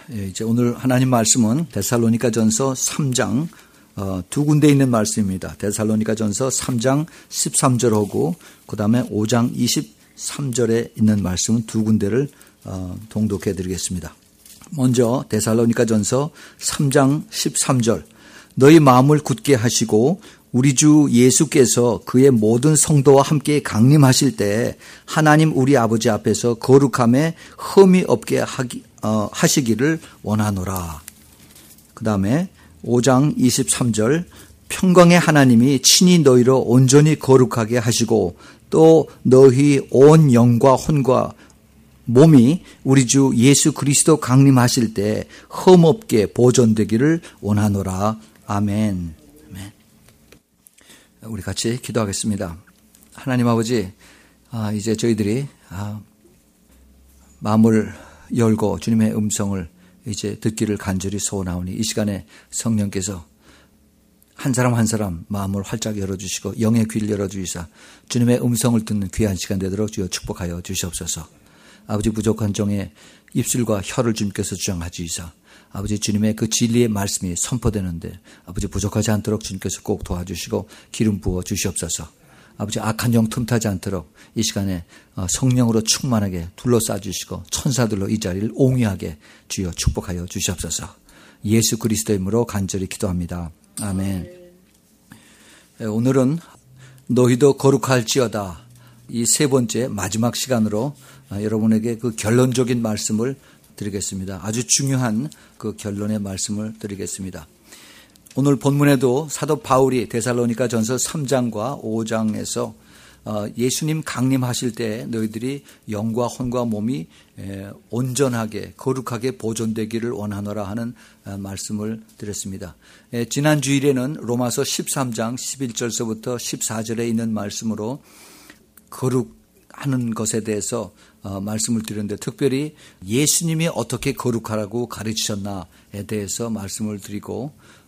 이제 오늘 하나님 말씀은 데살로니가전서 3장 두 군데 있는 말씀입니다. 데살로니가전서 3장 13절하고 그 다음에 5장 23절에 있는 말씀은 두 군데를 동독해 드리겠습니다. 먼저 데살로니가전서 3장 13절 너희 마음을 굳게 하시고 우리 주 예수께서 그의 모든 성도와 함께 강림하실 때 하나님 우리 아버지 앞에서 거룩함에 흠이 없게 하시기를 원하노라. 그 다음에 5장 23절 평강의 하나님이 친히 너희로 온전히 거룩하게 하시고 또 너희 온 영과 혼과 몸이 우리 주 예수 그리스도 강림하실 때 흠없게 보존되기를 원하노라. 아멘. 아멘. 우리 같이 기도하겠습니다. 하나님 아버지, 이제 저희들이 마음을 열고 주님의 음성을 이제 듣기를 간절히 소원하오니 이 시간에 성령께서 한 사람 한 사람 마음을 활짝 열어주시고 영의 귀를 열어주시사 주님의 음성을 듣는 귀한 시간 되도록 주여 축복하여 주시옵소서. 아버지 부족한 종의 입술과 혀를 주님께서 주장하시사 아버지 주님의 그 진리의 말씀이 선포되는데 아버지 부족하지 않도록 주님께서 꼭 도와주시고 기름 부어 주시옵소서. 아버지 악한 영 틈타지 않도록 이 시간에 성령으로 충만하게 둘러싸 주시고 천사들로 이 자리를 옹이하게 주여 축복하여 주시옵소서. 예수 그리스도의 이름으로 간절히 기도합니다. 아멘. 오늘은 너희도 거룩할지어다 이 세 번째 마지막 시간으로 여러분에게 그 결론적인 말씀을 드리겠습니다. 아주 중요한 그 결론의 말씀을 드리겠습니다. 오늘 본문에도 사도 바울이 데살로니가전서 3장과 5장에서 예수님 강림하실 때 너희들이 영과 혼과 몸이 온전하게 거룩하게 보존되기를 원하노라 하는 말씀을 드렸습니다. 지난 주일에는 로마서 13장 11절서부터 14절에 있는 말씀으로 거룩하는 것에 대해서 말씀을 드렸는데 특별히 예수님이 어떻게 거룩하라고 가르치셨나에 대해서 말씀을 드리고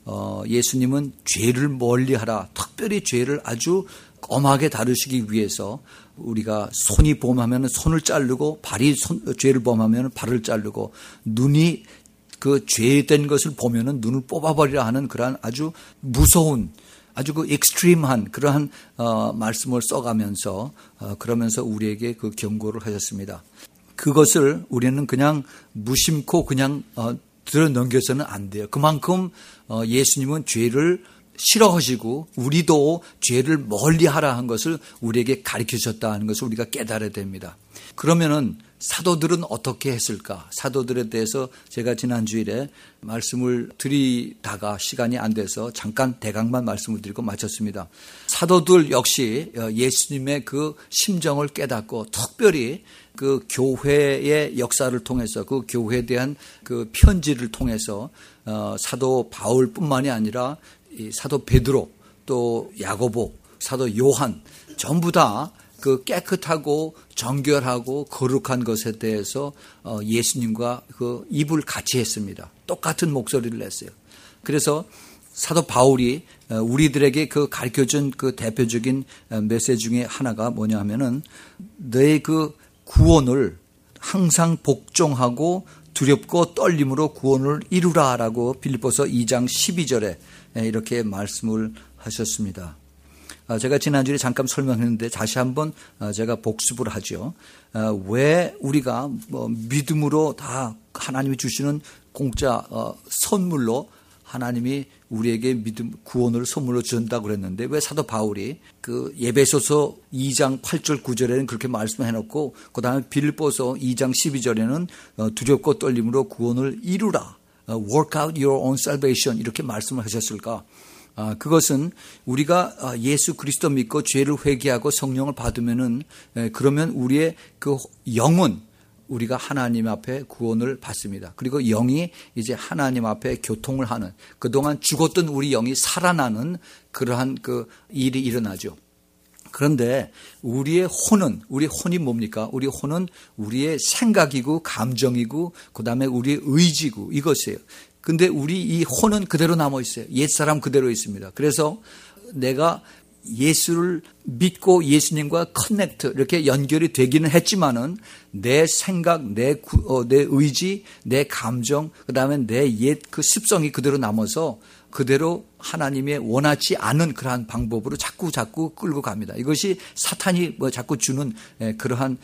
예수님은 죄를 멀리하라, 특별히 죄를 아주 엄하게 다루시기 위해서 우리가 손이 범하면 손을 자르고 발이 죄를 범하면 발을 자르고 눈이 그 죄된 것을 보면은 눈을 뽑아버리라 하는 그러한 아주 무서운 아주 그 익스트림한 그러한 말씀을 써가면서 그러면서 우리에게 그 경고를 하셨습니다. 그것을 우리는 그냥 무심코 그냥 들어 넘겨서는 안 돼요. 그만큼 예수님은 죄를 싫어하시고 우리도 죄를 멀리하라 한 것을 우리에게 가르치셨다 하는 것을 우리가 깨달아야 됩니다. 그러면은 사도들은 어떻게 했을까? 사도들에 대해서 제가 지난 주일에 말씀을 드리다가 시간이 안 돼서 잠깐 대강만 말씀을 드리고 마쳤습니다. 사도들 역시 예수님의 그 심정을 깨닫고 특별히 그 교회의 역사를 통해서 그 교회에 대한 그 편지를 통해서 사도 바울뿐만이 아니라 사도 베드로 또 야고보, 사도 요한 전부 다 그 깨끗하고 정결하고 거룩한 것에 대해서 예수님과 그 입을 같이 했습니다. 똑같은 목소리를 냈어요. 그래서 사도 바울이 우리들에게 그 가르쳐준 그 대표적인 메시지 중에 하나가 뭐냐 하면은 너의 그 구원을 항상 복종하고 두렵고 떨림으로 구원을 이루라라고 빌립보서 2장 12절에 이렇게 말씀을 하셨습니다. 제가 지난주에 잠깐 설명했는데 다시 한번 제가 복습을 하죠. 왜 우리가 믿음으로 다 하나님이 주시는 공짜 선물로 하나님이 우리에게 믿음 구원을 선물로 준다고 그랬는데 왜 사도 바울이 그 에베소서 2장 8절 9절에는 그렇게 말씀해놓고 그 다음에 빌립보서 2장 12절에는 두렵고 떨림으로 구원을 이루라, work out your own salvation 이렇게 말씀을 하셨을까? 그것은 우리가 예수 그리스도 믿고 죄를 회개하고 성령을 받으면은 그러면 우리의 그 영은 우리가 하나님 앞에 구원을 받습니다. 그리고 영이 이제 하나님 앞에 교통을 하는 그동안 죽었던 우리 영이 살아나는 그러한 그 일이 일어나죠. 그런데 우리의 혼이 뭡니까? 우리 혼은 우리의 생각이고 감정이고 그다음에 우리의 의지고 이것이에요. 근데 우리 이 혼은 그대로 남아 있어요. 옛사람 그대로 있습니다. 그래서 내가 예수를 믿고 예수님과 커넥트 이렇게 연결이 되기는 했지만은 내 생각, 내 의지, 내 감정, 그다음에 내 옛 그 습성이 그대로 남아서 그대로 하나님의 원하지 않은 그러한 방법으로 자꾸 끌고 갑니다. 이것이 사탄이 자꾸 주는 그러한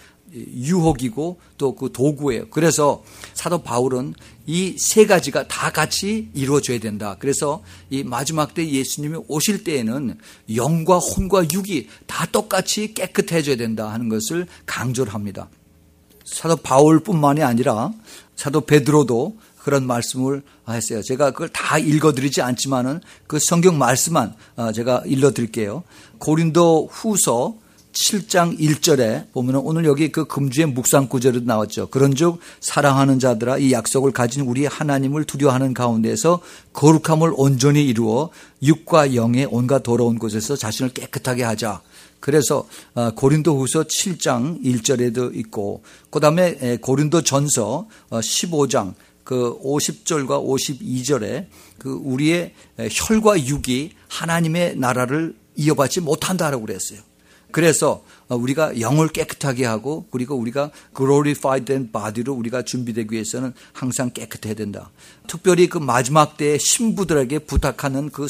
유혹이고 또 그 도구예요. 그래서 사도 바울은 이 세 가지가 다 같이 이루어져야 된다. 그래서 이 마지막 때 예수님이 오실 때에는 영과 혼과 육이 다 똑같이 깨끗해져야 된다 하는 것을 강조를 합니다. 사도 바울뿐만이 아니라 사도 베드로도 그런 말씀을 했어요. 제가 그걸 다 읽어드리지 않지만은 그 성경 말씀만 제가 읽어드릴게요. 고린도 후서 7장 1절에 보면 오늘 여기 그 금주의 묵상 구절에도 나왔죠. 그런즉 사랑하는 자들아 이 약속을 가진 우리 하나님을 두려워하는 가운데서 거룩함을 온전히 이루어 육과 영의 온갖 더러운 곳에서 자신을 깨끗하게 하자. 그래서 고린도후서 7장 1절에도 있고 그다음에 고린도전서 15장 그 50절과 52절에 그 우리의 혈과 육이 하나님의 나라를 이어받지 못한다라고 그랬어요. 그래서 우리가 영을 깨끗하게 하고 그리고 우리가 glorified body로 우리가 준비되기 위해서는 항상 깨끗해야 된다. 특별히 그 마지막 때의 신부들에게 부탁하는 그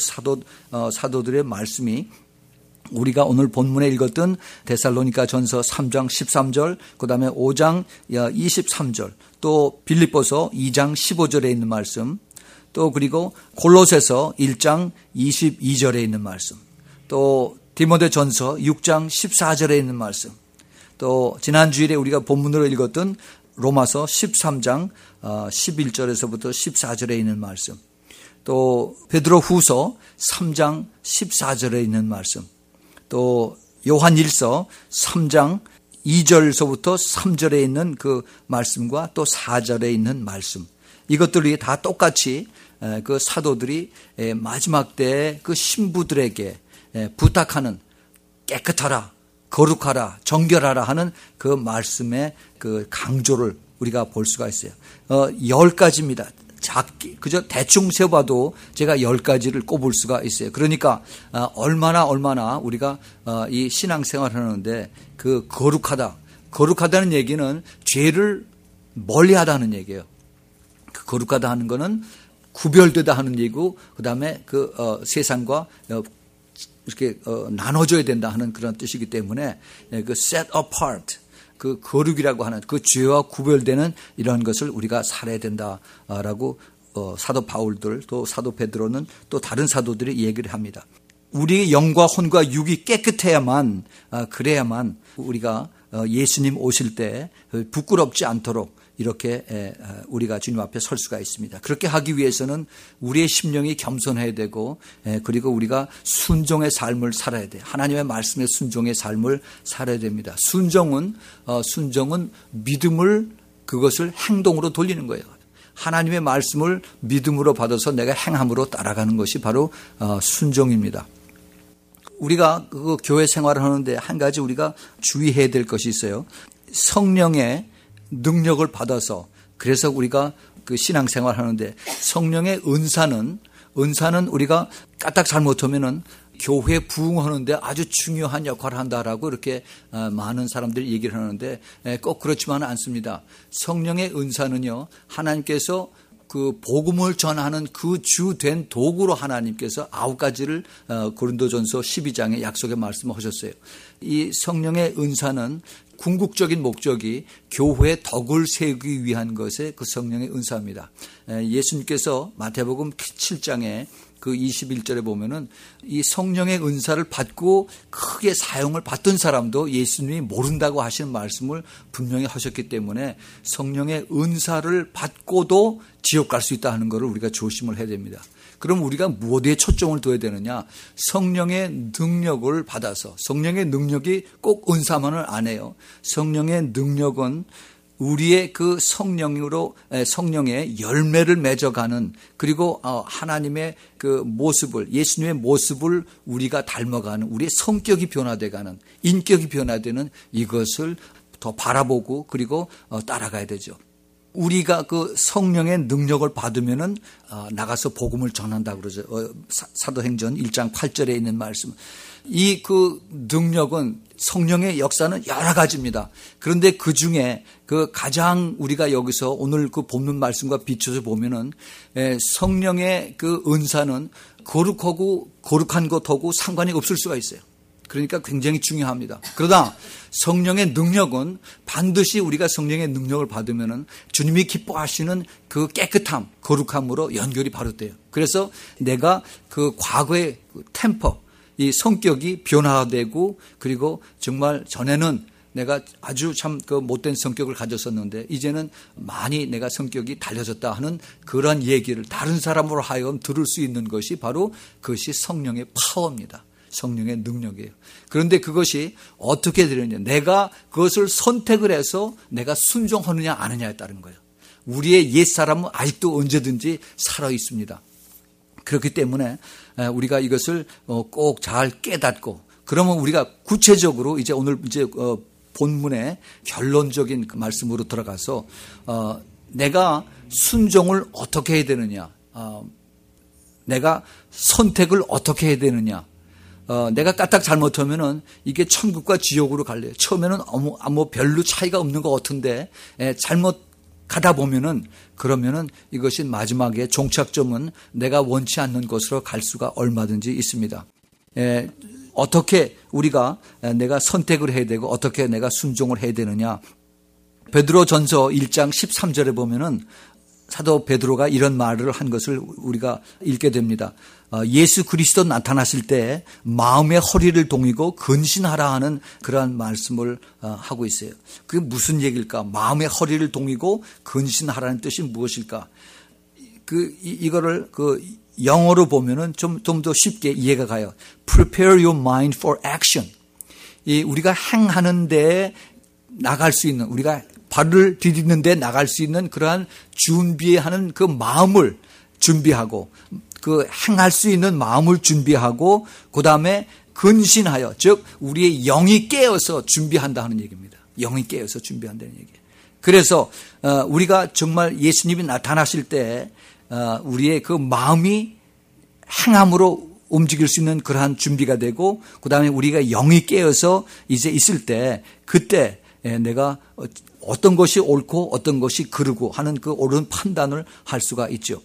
사도들의 말씀이 우리가 오늘 본문에 읽었던 데살로니가 전서 3장 13절, 그 다음에 5장 23절, 또 빌립보서 2장 15절에 있는 말씀, 또 그리고 골로새서 1장 22절에 있는 말씀, 또 디모데전서 6장 14절에 있는 말씀, 또 지난 주일에 우리가 본문으로 읽었던 로마서 13장 11절에서부터 14절에 있는 말씀, 또 베드로후서 3장 14절에 있는 말씀, 또 요한일서 3장 2절서부터 3절에 있는 그 말씀과 또 4절에 있는 말씀, 이것들이 다 똑같이 그 사도들이 마지막 때에 그 신부들에게 부탁하는 깨끗하라, 거룩하라, 정결하라 하는 그 말씀의 그 강조를 우리가 볼 수가 있어요. 10가지입니다. 작게 그저 대충 세봐도 제가 10가지를 꼽을 수가 있어요. 그러니까 얼마나 우리가 이 신앙생활을 하는데 그 거룩하다는 얘기는 죄를 멀리하다는 얘기예요. 그 거룩하다 하는 거는 구별되다 하는 얘기고 그다음에 그 세상과 이렇게 나눠져야 된다 하는 그런 뜻이기 때문에 그 set apart, 그 거룩이라고 하는 그 죄와 구별되는 이런 것을 우리가 살아야 된다라고 사도 바울들 또 사도 베드로는 또 다른 사도들이 얘기를 합니다. 우리의 영과 혼과 육이 깨끗해야만 그래야만 우리가 예수님 오실 때 부끄럽지 않도록 이렇게 우리가 주님 앞에 설 수가 있습니다. 그렇게 하기 위해서는 우리의 심령이 겸손해야 되고 그리고 우리가 순종의 삶을 살아야 돼요. 하나님의 말씀에 순종의 삶을 살아야 됩니다. 순종은 믿음을 그것을 행동으로 돌리는 거예요. 하나님의 말씀을 믿음으로 받아서 내가 행함으로 따라가는 것이 바로 순종입니다. 우리가 그 교회 생활을 하는데 한 가지 우리가 주의해야 될 것이 있어요. 성령의 능력을 받아서 그래서 우리가 그 신앙생활 하는데 성령의 은사는 우리가 까딱 잘못하면은 교회 부흥하는데 아주 중요한 역할을 한다라고 이렇게 많은 사람들이 얘기를 하는데 꼭 그렇지만은 않습니다. 성령의 은사는요, 하나님께서 그 복음을 전하는 그 주된 도구로 하나님께서 9가지를 고린도전서 12장에 약속의 말씀을 하셨어요. 이 성령의 은사는 궁극적인 목적이 교회의 덕을 세우기 위한 것에 그 성령의 은사입니다. 예수님께서 마태복음 7장에 그 21절에 보면은 이 성령의 은사를 받고 크게 사용을 받던 사람도 예수님이 모른다고 하시는 말씀을 분명히 하셨기 때문에 성령의 은사를 받고도 지옥 갈 수 있다 하는 것을 우리가 조심을 해야 됩니다. 그럼 우리가 무엇에 초점을 둬야 되느냐? 성령의 능력을 받아서, 성령의 능력이 꼭 은사만을 안 해요. 성령의 능력은 우리의 그 성령의 열매를 맺어가는, 그리고 하나님의 그 모습을, 예수님의 모습을 우리가 닮아가는, 우리의 성격이 변화돼가는, 인격이 변화되는 이것을 더 바라보고 그리고 따라가야 되죠. 우리가 그 성령의 능력을 받으면은 나가서 복음을 전한다 그러죠. 사도행전 1장 8절에 있는 말씀. 이 그 능력은 성령의 역사는 여러 가지입니다. 그런데 그 중에 그 가장 우리가 여기서 오늘 그 본문 말씀과 비춰서 보면은 성령의 그 은사는 거룩한 것하고 상관이 없을 수가 있어요. 그러니까 굉장히 중요합니다. 그러나 성령의 능력은 반드시 우리가 성령의 능력을 받으면은 주님이 기뻐하시는 그 깨끗함, 거룩함으로 연결이 바로 돼요. 그래서 내가 그 과거의 템퍼, 이 성격이 변화되고, 그리고 정말 전에는 내가 아주 참 그 못된 성격을 가졌었는데 이제는 많이 내가 성격이 달라졌다 하는 그런 얘기를 다른 사람으로 하여금 들을 수 있는 것이 바로 그것이 성령의 파워입니다. 성령의 능력이에요. 그런데 그것이 어떻게 되느냐. 내가 그것을 선택을 해서 내가 순종하느냐 안 하느냐에 따른 거예요. 우리의 옛사람은 아직도 언제든지 살아 있습니다. 그렇기 때문에 우리가 이것을 꼭 잘 깨닫고, 그러면 우리가 구체적으로 이제 오늘 이제 본문의 결론적인 그 말씀으로 들어가서 내가 순종을 어떻게 해야 되느냐, 내가 선택을 어떻게 해야 되느냐. 내가 까딱 잘못하면은 이게 천국과 지옥으로 갈래요. 처음에는 아무 별로 차이가 없는 것 같은데 잘못 가다 보면은, 그러면은 이것이 마지막에 종착점은 내가 원치 않는 곳으로 갈 수가 얼마든지 있습니다. 어떻게 우리가 내가 선택을 해야 되고 어떻게 내가 순종을 해야 되느냐. 베드로전서 1장 13절에 보면은 사도 베드로가 이런 말을 한 것을 우리가 읽게 됩니다. 예수 그리스도 나타나실 때 마음의 허리를 동이고 근신하라 하는 그러한 말씀을 하고 있어요. 그게 무슨 얘기일까? 마음의 허리를 동이고 근신하라는 뜻이 무엇일까? 이거를 영어로 보면은 좀 더 쉽게 이해가 가요. Prepare your mind for action. 우리가 행하는 데 나갈 수 있는, 우리가 발을 디디는 데 나갈 수 있는 그러한 준비하는 그 마음을 준비하고, 그 행할 수 있는 마음을 준비하고, 그 다음에 근신하여, 즉 우리의 영이 깨어서 준비한다 하는 얘기입니다. 영이 깨어서 준비한다는 얘기예요. 그래서 우리가 정말 예수님이 나타나실 때 우리의 그 마음이 행함으로 움직일 수 있는 그러한 준비가 되고, 그 다음에 우리가 영이 깨어서 이제 있을 때, 그때 내가 어떤 것이 옳고 어떤 것이 그르고 하는 그 옳은 판단을 할 수가 있죠.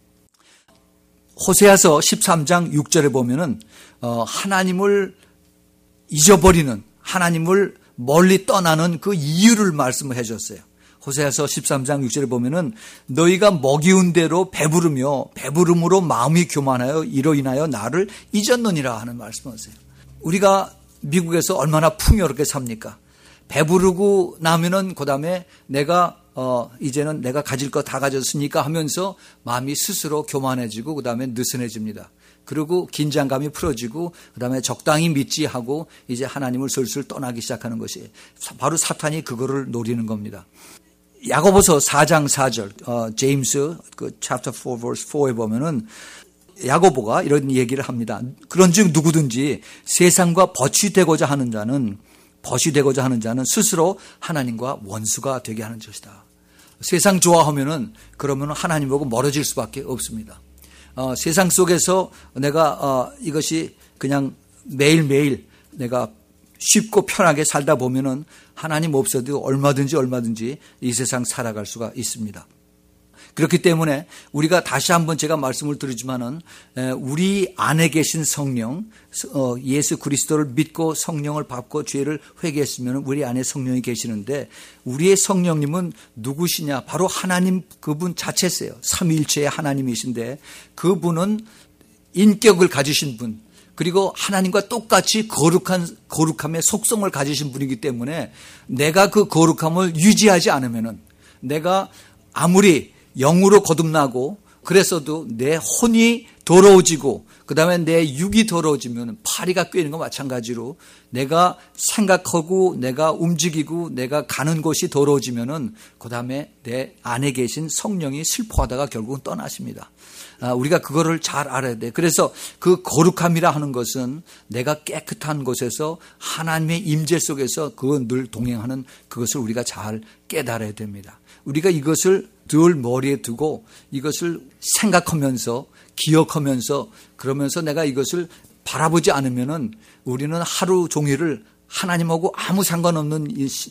호세아서 13장 6절에 보면은 하나님을 잊어버리는, 하나님을 멀리 떠나는 그 이유를 말씀을 해줬어요. 호세아서 13장 6절에 보면은 너희가 먹이운 대로 배부르며 배부름으로 마음이 교만하여 이로 인하여 나를 잊었느니라 하는 말씀을 하세요. 우리가 미국에서 얼마나 풍요롭게 삽니까? 배부르고 나면은 그 다음에 내가 이제는 내가 가질 거 다 가졌으니까 하면서 마음이 스스로 교만해지고 그 다음에 느슨해집니다. 그리고 긴장감이 풀어지고 그 다음에 적당히 믿지 하고 이제 하나님을 슬슬 떠나기 시작하는 것이 바로 사탄이 그거를 노리는 겁니다. 야고보서 4장 4절 제임스 그 chapter 4 verse 4에 보면은 야고보가 이런 얘기를 합니다. 그런즉 누구든지 세상과 벗이 되고자 하는 자는 스스로 하나님과 원수가 되게 하는 것이다. 세상 좋아하면은 그러면 하나님하고 멀어질 수밖에 없습니다. 세상 속에서 내가 이것이 그냥 매일매일 내가 쉽고 편하게 살다 보면은 하나님 없어도 얼마든지 이 세상 살아갈 수가 있습니다. 그렇기 때문에 우리가 다시 한번 제가 말씀을 드리지만은 우리 안에 계신 성령, 예수 그리스도를 믿고 성령을 받고 죄를 회개했으면 우리 안에 성령이 계시는데 우리의 성령님은 누구시냐? 바로 하나님 그분 자체세요. 삼위일체의 하나님이신데 그분은 인격을 가지신 분, 그리고 하나님과 똑같이 거룩함의 속성을 가지신 분이기 때문에 내가 그 거룩함을 유지하지 않으면은 내가 아무리 영으로 거듭나고 그랬어도 내 혼이 더러워지고 그다음에 내 육이 더러워지면 파리가 꿰는 거 마찬가지로 내가 생각하고 내가 움직이고 내가 가는 곳이 더러워지면은 그다음에 내 안에 계신 성령이 슬퍼하다가 결국은 떠나십니다. 우리가 그거를 잘 알아야 돼. 그래서 그 거룩함이라 하는 것은 내가 깨끗한 곳에서 하나님의 임재 속에서 그 늘 동행하는 그것을 우리가 잘 깨달아야 됩니다. 우리가 이것을 늘 머리에 두고 이것을 생각하면서 기억하면서 그러면서 내가 이것을 바라보지 않으면은 우리는 하루 종일을 하나님하고 아무 상관없는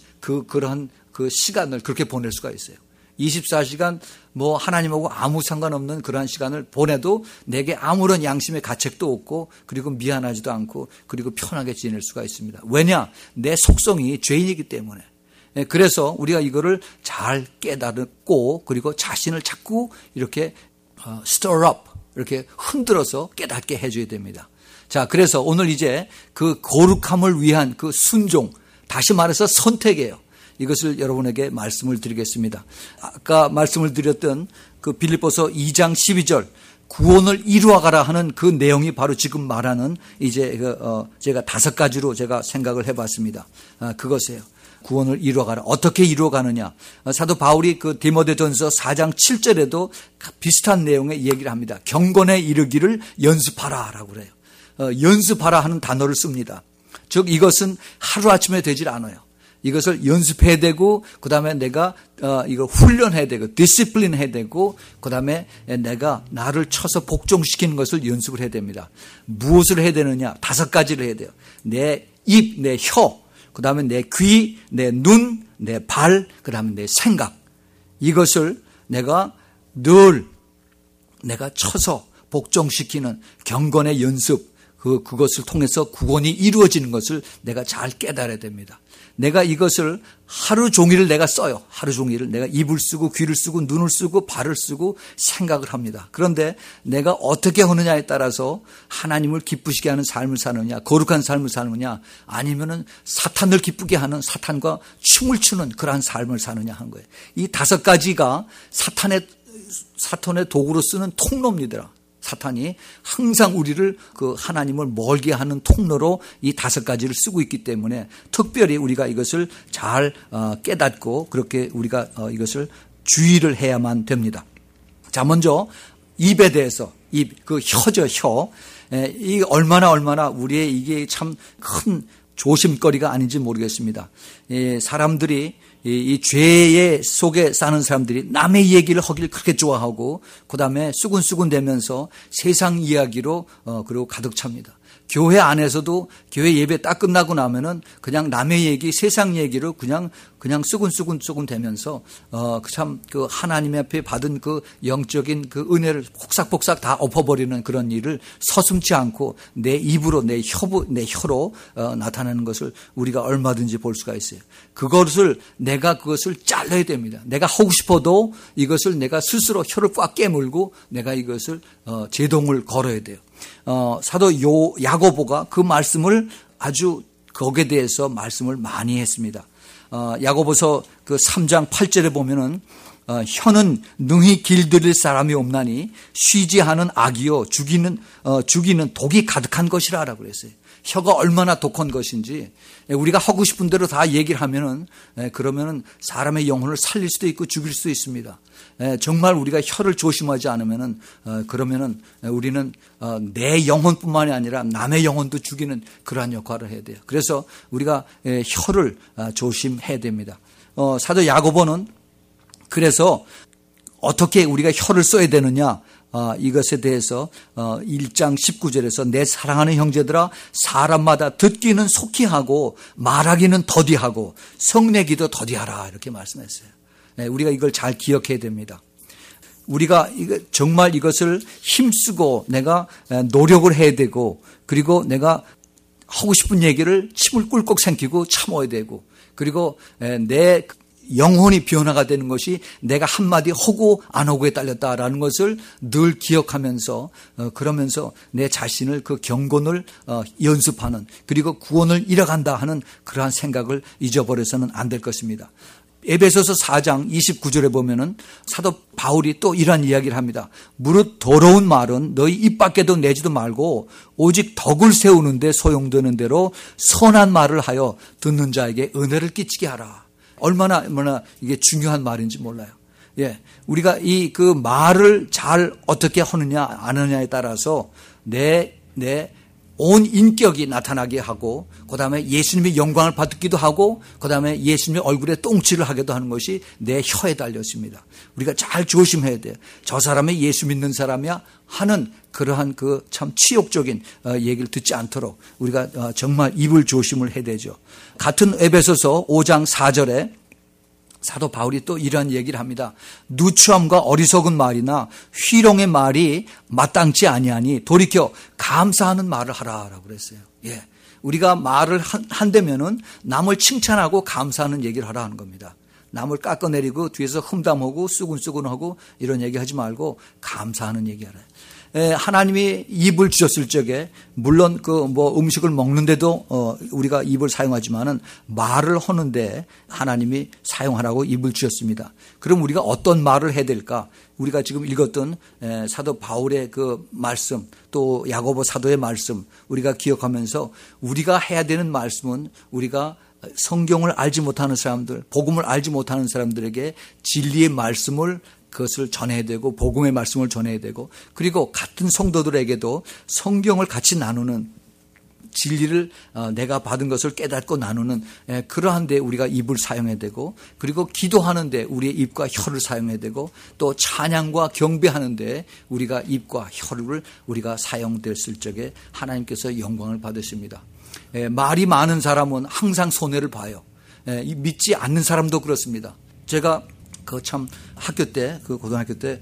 그러한 그 시간을 그렇게 보낼 수가 있어요. 24시간 뭐 하나님하고 아무 상관없는 그러한 시간을 보내도 내게 아무런 양심의 가책도 없고 그리고 미안하지도 않고 그리고 편하게 지낼 수가 있습니다. 왜냐? 내 속성이 죄인이기 때문에. 그래서 우리가 이거를 잘 깨달고 그리고 자신을 자꾸 이렇게 stir up 이렇게 흔들어서 깨닫게 해줘야 됩니다. 자, 그래서 오늘 이제 그 거룩함을 위한 그 순종, 다시 말해서 선택이에요. 이것을 여러분에게 말씀을 드리겠습니다. 아까 말씀을 드렸던 그 빌립보서 2장 12절 구원을 이루어가라 하는 그 내용이 바로 지금 말하는 이제 제가 5가지로 제가 생각을 해봤습니다. 그것이에요. 구원을 이루어가라. 어떻게 이루어가느냐. 사도 바울이 그 디모데전서 4장 7절에도 비슷한 내용의 얘기를 합니다. 경건에 이르기를 연습하라라고 그래요. 연습하라 하는 단어를 씁니다. 즉 이것은 하루아침에 되질 않아요. 이것을 연습해야 되고 그다음에 내가 이거 훈련해야 되고 디시플린 해야 되고 그다음에 내가 나를 쳐서 복종시키는 것을 연습을 해야 됩니다. 무엇을 해야 되느냐? 5가지를 해야 돼요. 내 입, 내 혀, 그다음에 내 귀, 내 눈, 내 발, 그다음에 내 생각. 이것을 내가 늘 내가 쳐서 복종시키는 경건의 연습, 그것을 통해서 구원이 이루어지는 것을 내가 잘 깨달아야 됩니다. 내가 이것을 하루 종일을 내가 써요. 하루 종일을 내가 입을 쓰고 귀를 쓰고 눈을 쓰고 발을 쓰고 생각을 합니다. 그런데 내가 어떻게 하느냐에 따라서 하나님을 기쁘시게 하는 삶을 사느냐, 거룩한 삶을 사느냐, 아니면은 사탄을 기쁘게 하는 사탄과 춤을 추는 그러한 삶을 사느냐 하는 거예요. 이 5가지가 사탄의 도구로 쓰는 통로입니다. 사탄이 항상 우리를 그 하나님을 멀게 하는 통로로 이 5가지를 쓰고 있기 때문에 특별히 우리가 이것을 잘 깨닫고 그렇게 우리가 이것을 주의를 해야만 됩니다. 자, 먼저 입에 대해서 그 혀죠, 혀. 이 얼마나 우리의 이게 참 큰 조심거리가 아닌지 모르겠습니다. 사람들이 이 죄의 속에 사는 사람들이 남의 얘기를 하기를 그렇게 좋아하고 그다음에 수군수군 대면서 세상 이야기로 그리고 가득 찹니다. 교회 안에서도 교회 예배 딱 끝나고 나면은 그냥 남의 얘기, 세상 얘기로 그냥 수군수군 대면서 참 그 하나님 앞에 받은 그 영적인 그 은혜를 폭삭폭삭 다 엎어버리는 그런 일을 서슴지 않고 내 입으로 내 혀로 나타내는 것을 우리가 얼마든지 볼 수가 있어요. 그것을 내가 그것을 잘라야 됩니다. 내가 하고 싶어도 이것을 내가 스스로 혀를 꽉 깨물고 내가 이것을 제동을 걸어야 돼요. 사도 야고보가 그 말씀을 아주 거기에 대해서 말씀을 많이 했습니다. 야고보서 그 3장 8절에 보면은 혀는 능히 길들일 사람이 없나니 쉬지 않은 악이요 죽이는 독이 가득한 것이라라고 그랬어요. 혀가 얼마나 독한 것인지 우리가 하고 싶은 대로 다 얘기를 하면은 그러면은 사람의 영혼을 살릴 수도 있고 죽일 수도 있습니다. 정말 우리가 혀를 조심하지 않으면은 그러면은 우리는 내 영혼뿐만이 아니라 남의 영혼도 죽이는 그러한 역할을 해야 돼요. 그래서 우리가 혀를 조심해야 됩니다. 사도 야고보는 그래서 어떻게 우리가 혀를 써야 되느냐 이것에 대해서 1장 19절에서 내 사랑하는 형제들아 사람마다 듣기는 속히 하고 말하기는 더디하고 성내기도 더디하라 이렇게 말씀했어요. 우리가 이걸 잘 기억해야 됩니다. 우리가 정말 이것을 힘쓰고 내가 노력을 해야 되고 그리고 내가 하고 싶은 얘기를 침을 꿀꺽 삼키고 참아야 되고 그리고 내 영혼이 변화가 되는 것이 내가 한마디 하고 안 하고에 딸렸다라는 것을 늘 기억하면서 그러면서 내 자신을 그 경건을 연습하는 그리고 구원을 이뤄간다 하는 그러한 생각을 잊어버려서는 안 될 것입니다. 에베소서 4장 29절에 보면은 사도 바울이 또 이러한 이야기를 합니다. 무릇 더러운 말은 너희 입 밖에도 내지도 말고 오직 덕을 세우는데 소용되는 대로 선한 말을 하여 듣는 자에게 은혜를 끼치게 하라. 얼마나 이게 중요한 말인지 몰라요. 예, 우리가 그 말을 잘 어떻게 하느냐 안 하느냐에 따라서 내 온 인격이 나타나게 하고, 그 다음에 예수님의 영광을 받기도 하고, 그 다음에 예수님의 얼굴에 똥칠을 하기도 하는 것이 내 혀에 달렸습니다. 우리가 잘 조심해야 돼요. 저 사람이 예수 믿는 사람이야 하는 그러한 그 참 치욕적인 얘기를 듣지 않도록 우리가 정말 입을 조심을 해야 되죠. 같은 에베소서 5장 4절에 사도 바울이 또 이런 얘기를 합니다. 누추함과 어리석은 말이나 희롱의 말이 마땅치 아니하니 돌이켜 감사하는 말을 하라라고 그랬어요. 예, 우리가 말을 한다면은 남을 칭찬하고 감사하는 얘기를 하라는 겁니다. 남을 깎아내리고 뒤에서 흠담하고 쓰군쓰군하고 이런 얘기하지 말고 감사하는 얘기하라. 하나님이 입을 주셨을 적에 물론 음식을 먹는데도 우리가 입을 사용하지만은 말을 하는데 하나님이 사용하라고 입을 주셨습니다. 그럼 우리가 어떤 말을 해야 될까? 우리가 지금 읽었던 사도 바울의 그 말씀, 또 야고보 사도의 말씀 우리가 기억하면서 우리가 해야 되는 말씀은 우리가 성경을 알지 못하는 사람들, 복음을 알지 못하는 사람들에게 진리의 말씀을 그것을 전해야 되고 복음의 말씀을 전해야 되고, 그리고 같은 성도들에게도 성경을 같이 나누는, 진리를 내가 받은 것을 깨닫고 나누는 그러한 데 우리가 입을 사용해야 되고, 그리고 기도하는 데 우리의 입과 혀를 사용해야 되고, 또 찬양과 경배하는 데 우리가 입과 혀를 우리가 사용됐을 적에 하나님께서 영광을 받으십니다. 말이 많은 사람은 항상 손해를 봐요. 믿지 않는 사람도 그렇습니다. 제가 참 학교 때, 고등학교 때,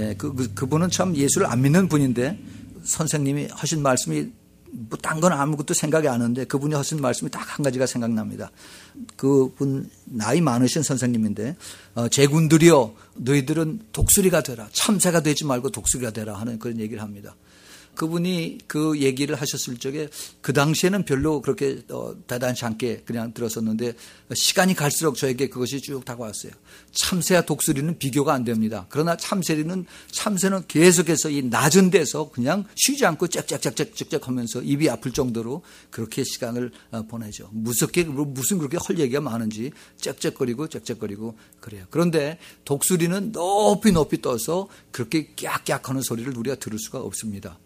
그분은 참 예수를 안 믿는 분인데 선생님이 하신 말씀이 뭐 딴 건 아무것도 생각이 안 나는데 그분이 하신 말씀이 딱 한 가지가 생각납니다. 그분 나이 많으신 선생님인데 제군들이여 너희들은 독수리가 되라. 참새가 되지 말고 독수리가 되라 하는 그런 얘기를 합니다. 그분이 그 얘기를 하셨을 적에 그 당시에는 별로 그렇게 대단치 않게 그냥 들었었는데 시간이 갈수록 저에게 그것이 쭉 다가왔어요. 참새와 독수리는 비교가 안 됩니다. 그러나 참새는 계속해서 이 낮은 데서 그냥 쉬지 않고 짹짹짹짹짹 하면서 입이 아플 정도로 그렇게 시간을 보내죠. 무슨 그렇게 할 얘기가 많은지 짹짹거리고 그래요. 그런데 독수리는 높이 떠서 그렇게 깍깍 하는 소리를 우리가 들을 수가 없습니다.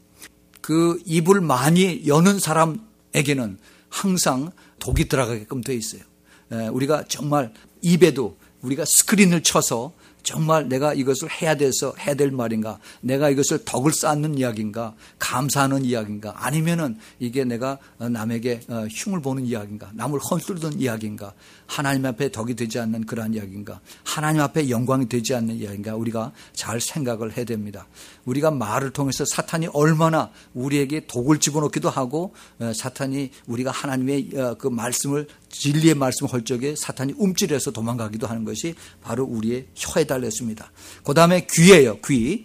그 입을 많이 여는 사람에게는 항상 독이 들어가게끔 돼 있어요. 우리가 정말 입에도 우리가 스크린을 쳐서 정말 내가 이것을 해야 될 말인가, 내가 이것을 덕을 쌓는 이야기인가, 감사하는 이야기인가, 아니면은 이게 내가 남에게 흉을 보는 이야기인가, 남을 헛수르는 이야기인가, 하나님 앞에 덕이 되지 않는 그러한 이야기인가, 하나님 앞에 영광이 되지 않는 이야기인가, 우리가 잘 생각을 해야 됩니다. 우리가 말을 통해서 사탄이 얼마나 우리에게 독을 집어넣기도 하고, 사탄이 우리가 하나님의 그 말씀을, 진리의 말씀을 할 적에 사탄이 움찔해서 도망가기도 하는 것이 바로 우리의 혀에 달렸습니다. 그 다음에 귀예요.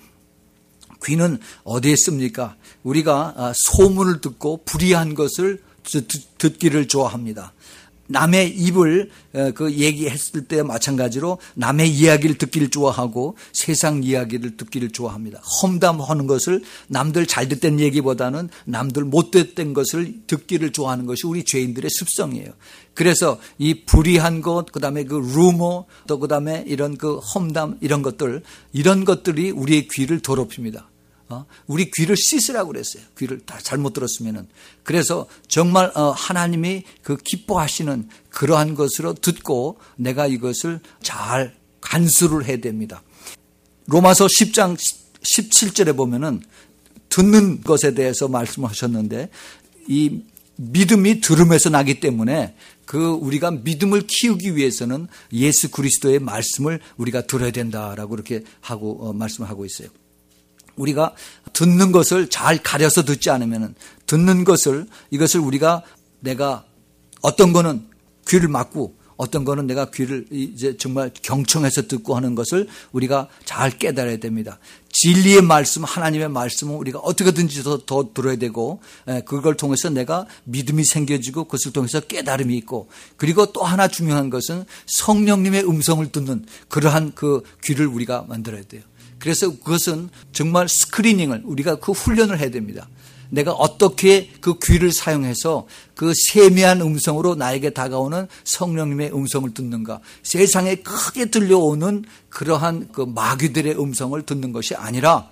귀는 어디에 씁니까? 우리가 소문을 듣고 불의한 것을 듣기를 좋아합니다. 남의 입을 얘기했을 때 마찬가지로 남의 이야기를 듣기를 좋아하고 세상 이야기를 듣기를 좋아합니다. 험담하는 것을, 남들 잘 듣던 얘기보다는 남들 못 듣던 것을 듣기를 좋아하는 것이 우리 죄인들의 습성이에요. 그래서 이 불의한 것, 그다음에 그 루머, 또 그다음에 이런 그 험담, 이런 것들이 우리의 귀를 더럽힙니다. 우리 귀를 씻으라고 그랬어요. 귀를 다 잘못 들었으면은. 그래서 정말 하나님이 그 기뻐하시는 그러한 것으로 듣고 내가 이것을 잘 간수를 해야 됩니다. 로마서 10장 17절에 보면은 듣는 것에 대해서 말씀하셨는데, 이 믿음이 들음에서 나기 때문에 우리가 믿음을 키우기 위해서는 예수 그리스도의 말씀을 우리가 들어야 된다라고 이렇게 말씀을 하고 있어요. 우리가 듣는 것을 잘 가려서 듣지 않으면, 듣는 것을, 이것을 내가 어떤 거는 귀를 막고 어떤 거는 내가 귀를 이제 정말 경청해서 듣고 하는 것을 우리가 잘 깨달아야 됩니다. 진리의 말씀, 하나님의 말씀은 우리가 어떻게든지 더 들어야 되고, 그걸 통해서 내가 믿음이 생겨지고 그것을 통해서 깨달음이 있고, 그리고 또 하나 중요한 것은 성령님의 음성을 듣는 그러한 그 귀를 우리가 만들어야 돼요. 그래서 그것은 정말 스크리닝을 우리가 그 훈련을 해야 됩니다. 내가 어떻게 그 귀를 사용해서 그 세미한 음성으로 나에게 다가오는 성령님의 음성을 듣는가. 세상에 크게 들려오는 그러한 그 마귀들의 음성을 듣는 것이 아니라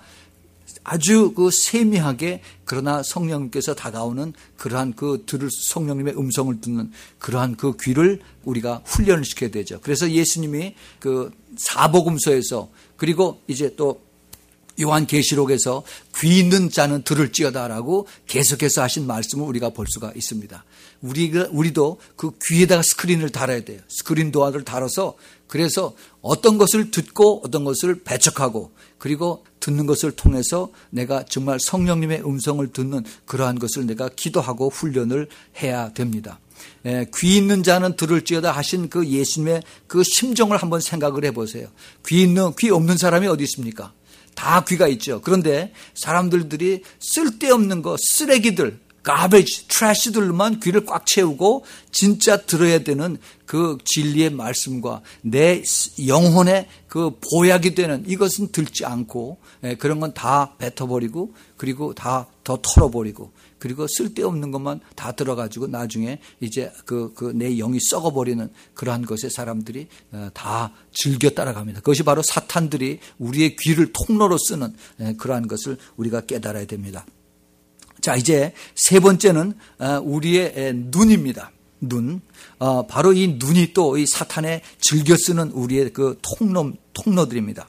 아주 그 세미하게 그러나 성령님께서 다가오는 그러한 그 들을 성령님의 음성을 듣는 그러한 그 귀를 우리가 훈련을 시켜야 되죠. 그래서 예수님이 그 사복음서에서 그리고 이제 또 요한계시록에서 귀 있는 자는 들을지어다라고 계속해서 하신 말씀을 우리가 볼 수가 있습니다. 우리도 그 귀에다가 스크린을 달아야 돼요. 스크린 도어를 달아서 그래서 어떤 것을 듣고 어떤 것을 배척하고 그리고 듣는 것을 통해서 내가 정말 성령님의 음성을 듣는 그러한 것을 내가 기도하고 훈련을 해야 됩니다. 귀 있는 자는 들을지어다 하신 그 예수님의 그 심정을 한번 생각을 해보세요. 귀 없는 사람이 어디 있습니까? 다 귀가 있죠. 그런데 사람들이 쓸데없는 거, 쓰레기들, garbage, trash들만 귀를 꽉 채우고 진짜 들어야 되는 그 진리의 말씀과 내 영혼의 그 보약이 되는 이것은 듣지 않고 그런 건 다 뱉어버리고 그리고 다 더 털어버리고 그리고 쓸데없는 것만 다 들어가지고 나중에 이제 내 영이 썩어버리는 그러한 것에 사람들이 다 즐겨 따라갑니다. 그것이 바로 사탄들이 우리의 귀를 통로로 쓰는 그러한 것을 우리가 깨달아야 됩니다. 자, 이제 세 번째는 우리의 눈입니다. 눈. 바로 이 눈이 또 이 사탄의 즐겨 쓰는 우리의 그 통로들입니다.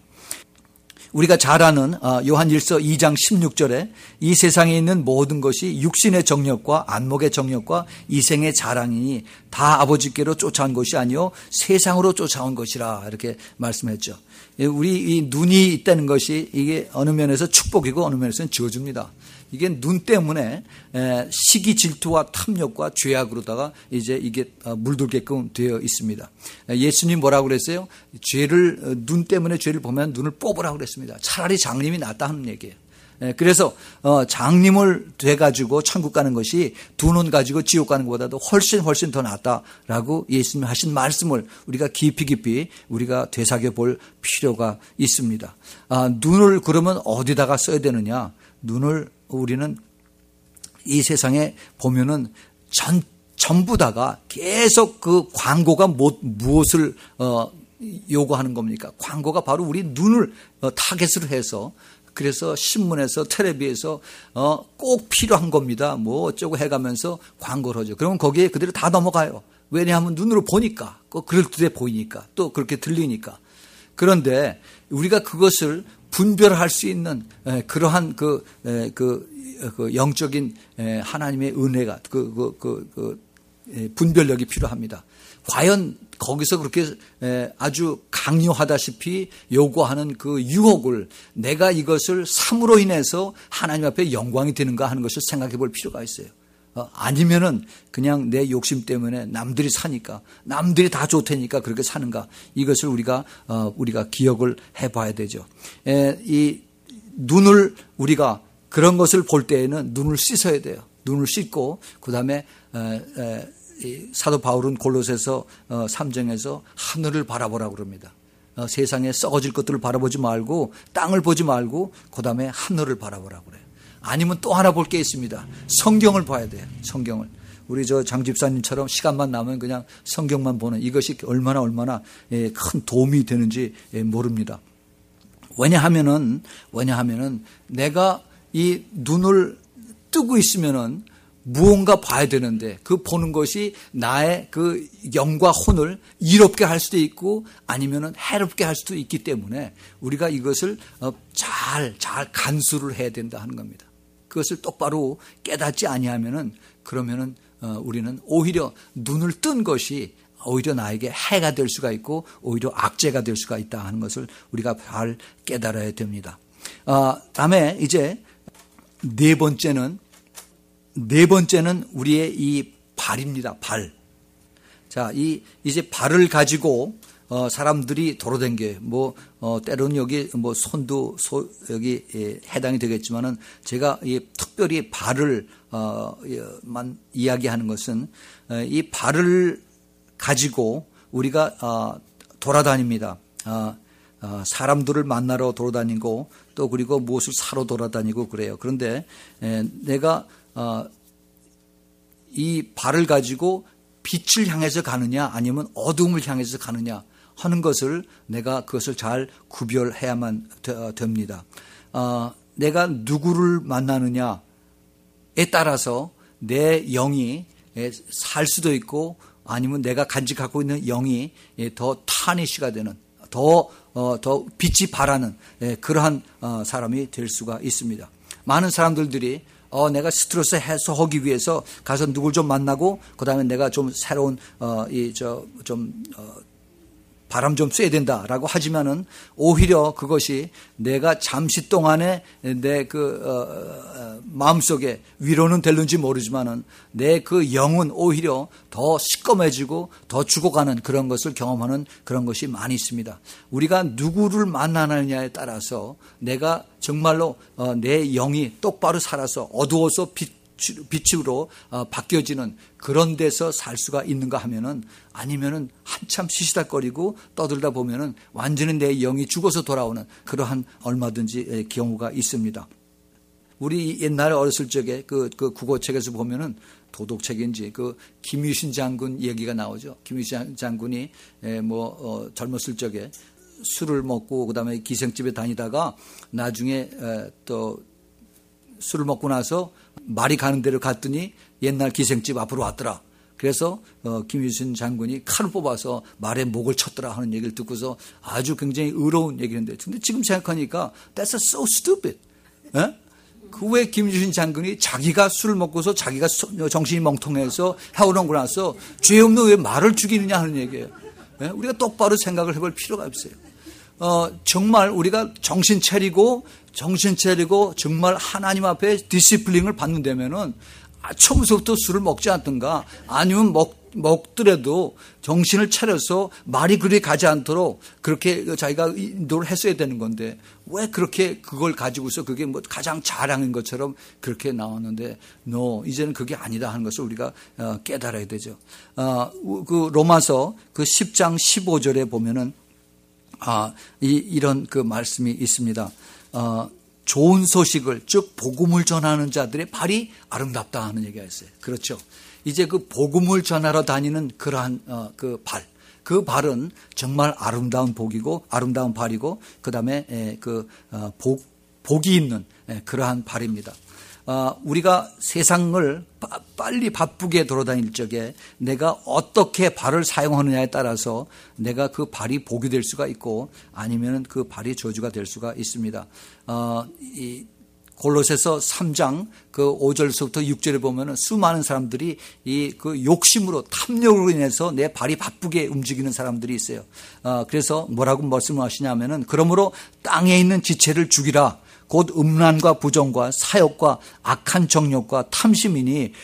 우리가 잘 아는 요한일서 2장 16절에 이 세상에 있는 모든 것이 육신의 정욕과 안목의 정욕과 이생의 자랑이니 다 아버지께로 쫓아온 것이 아니요 세상으로 쫓아온 것이라 이렇게 말씀했죠. 우리 이 눈이 있다는 것이 이게 어느 면에서 축복이고 어느 면에서는 저주입니다. 이게 눈 때문에 시기 질투와 탐욕과 죄악으로다가 이제 이게 물들게끔 되어 있습니다. 예수님 뭐라고 그랬어요? 눈 때문에 죄를 보면 눈을 뽑으라고 그랬습니다. 차라리 장님이 낫다 하는 얘기예요. 그래서 장님을 돼가지고 천국 가는 것이 두 눈 가지고 지옥 가는 것보다도 훨씬 더 낫다라고 예수님 하신 말씀을 우리가 깊이 우리가 되새겨 볼 필요가 있습니다. 눈을 그러면 어디다가 써야 되느냐? 눈을 우리는 이 세상에 보면은 전부 다가 계속 그 광고가 무엇을 요구하는 겁니까? 광고가 바로 우리 눈을 타겟으로 해서 그래서 신문에서 텔레비에서 꼭 필요한 겁니다. 뭐 어쩌고 해가면서 광고를 하죠. 그러면 거기에 그대로 다 넘어가요. 왜냐하면 눈으로 보니까 그럴듯해 보이니까 또 그렇게 들리니까. 그런데 우리가 그것을 분별할 수 있는 그러한 그 영적인 하나님의 은혜가 분별력이 필요합니다. 과연 거기서 그렇게 아주 강요하다시피 요구하는 그 유혹을 내가 이것을 삼으로 인해서 하나님 앞에 영광이 되는가 하는 것을 생각해 볼 필요가 있어요. 아니면은 그냥 내 욕심 때문에 남들이 사니까 남들이 다 좋다니까 그렇게 사는가 이것을 우리가 기억을 해봐야 되죠. 이 눈을 우리가 그런 것을 볼 때에는 눈을 씻어야 돼요. 눈을 씻고 그다음에 사도 바울은 골로새서 3장에서 하늘을 바라보라고 그럽니다. 세상에 썩어질 것들을 바라보지 말고 땅을 보지 말고 그다음에 하늘을 바라보라고 그래요. 아니면 또 하나 볼 게 있습니다. 성경을 봐야 돼요. 성경을. 우리 장 집사님처럼 시간만 나면 그냥 성경만 보는 이것이 얼마나 큰 도움이 되는지 모릅니다. 왜냐하면은 내가 이 눈을 뜨고 있으면은 무언가 봐야 되는데 그 보는 것이 나의 그 영과 혼을 이롭게 할 수도 있고 아니면은 해롭게 할 수도 있기 때문에 우리가 이것을 잘 간수를 해야 된다 하는 겁니다. 그것을 똑바로 깨닫지 아니하면은 그러면은 우리는 오히려 눈을 뜬 것이 오히려 나에게 해가 될 수가 있고 오히려 악재가 될 수가 있다 하는 것을 우리가 잘 깨달아야 됩니다. 다음에 이제 네 번째는 우리의 이 발입니다. 발. 자, 이제 발을 가지고 사람들이 도로댕겨요. 때로는 여기 손도 여기 해당이 되겠지만은 제가 특별히 발을 이야기하는 것은 이 발을 가지고 우리가 돌아다닙니다. 사람들을 만나러 돌아다니고 또 그리고 무엇을 사러 돌아다니고 그래요. 그런데 내가 이 발을 가지고 빛을 향해서 가느냐 아니면 어둠을 향해서 가느냐 하는 것을 내가 그것을 잘 구별해야만 됩니다. 내가 누구를 만나느냐에 따라서 내 영이 살 수도 있고 아니면 내가 간직하고 있는 영이 더 타니시가 되는 더 빛이 발하는 그러한 사람이 될 수가 있습니다. 많은 사람들이 내가 스트레스 해소하기 위해서 가서 누굴 좀 만나고 그다음에 내가 좀 새로운 바람 좀 쐬야 된다라고 하지만은 오히려 그것이 내가 잠시 동안에 내 마음속에 위로는 되는지 모르지만은 내 그 영은 오히려 더 시꺼매지고 더 죽어가는 그런 것을 경험하는 그런 것이 많이 있습니다. 우리가 누구를 만나느냐에 따라서 내가 정말로 내 영이 똑바로 살아서 어두워서 빛으로 바뀌어지는 그런 데서 살 수가 있는가 하면은 아니면은 한참 시시닥거리고 떠들다 보면은 완전히 내 영이 죽어서 돌아오는 그러한 얼마든지 경우가 있습니다. 우리 옛날에 어렸을 적에 그 국어책에서 보면은 도덕책인지 김유신 장군 얘기가 나오죠. 김유신 장군이 젊었을 적에 술을 먹고 그다음에 기생집에 다니다가 나중에 또 술을 먹고 나서 말이 가는 대로 갔더니 옛날 기생집 앞으로 왔더라. 그래서 김유신 장군이 칼을 뽑아서 말의 목을 쳤더라 하는 얘기를 듣고서 아주 굉장히 의로운 얘기인데 근데 지금 생각하니까 that's so stupid. 그 왜 김유신 장군이 자기가 술을 먹고서 자기가 정신이 멍통해서 해오는고 나서 죄 없는 왜 말을 죽이느냐 하는 얘기예요. 우리가 똑바로 생각을 해볼 필요가 없어요. 정말 우리가 정신 차리고 정말 하나님 앞에 디시플링을 받는다면은 처음부터 술을 먹지 않든가 아니면 먹더라도 정신을 차려서 말이 그리 가지 않도록 그렇게 자기가 인도를 했어야 되는 건데 왜 그렇게 그걸 가지고서 그게 가장 자랑인 것처럼 그렇게 나왔는데 이제는 그게 아니다 하는 것을 우리가 깨달아야 되죠. 그 로마서 10장 15절에 보면은 이런 그 말씀이 있습니다. 좋은 소식을 즉 복음을 전하는 자들의 발이 아름답다 하는 얘기가 있어요. 그렇죠. 이제 그 복음을 전하러 다니는 그러한 그 발은 정말 아름다운 복이고 아름다운 발이고 그다음에 복이 있는 그러한 발입니다. 우리가 세상을 빨리 바쁘게 돌아다닐 적에 내가 어떻게 발을 사용하느냐에 따라서 내가 그 발이 복이 될 수가 있고 아니면 그 발이 저주가 될 수가 있습니다. 이 골로새서 3장 5절부터 6절에 보면은 수많은 사람들이 그 욕심으로 탐욕으로 인해서 내 발이 바쁘게 움직이는 사람들이 있어요. 그래서 뭐라고 말씀하시냐면은 그러므로 땅에 있는 지체를 죽이라. 곧 음란과 부정과 사욕과 악한 정욕과 탐심이니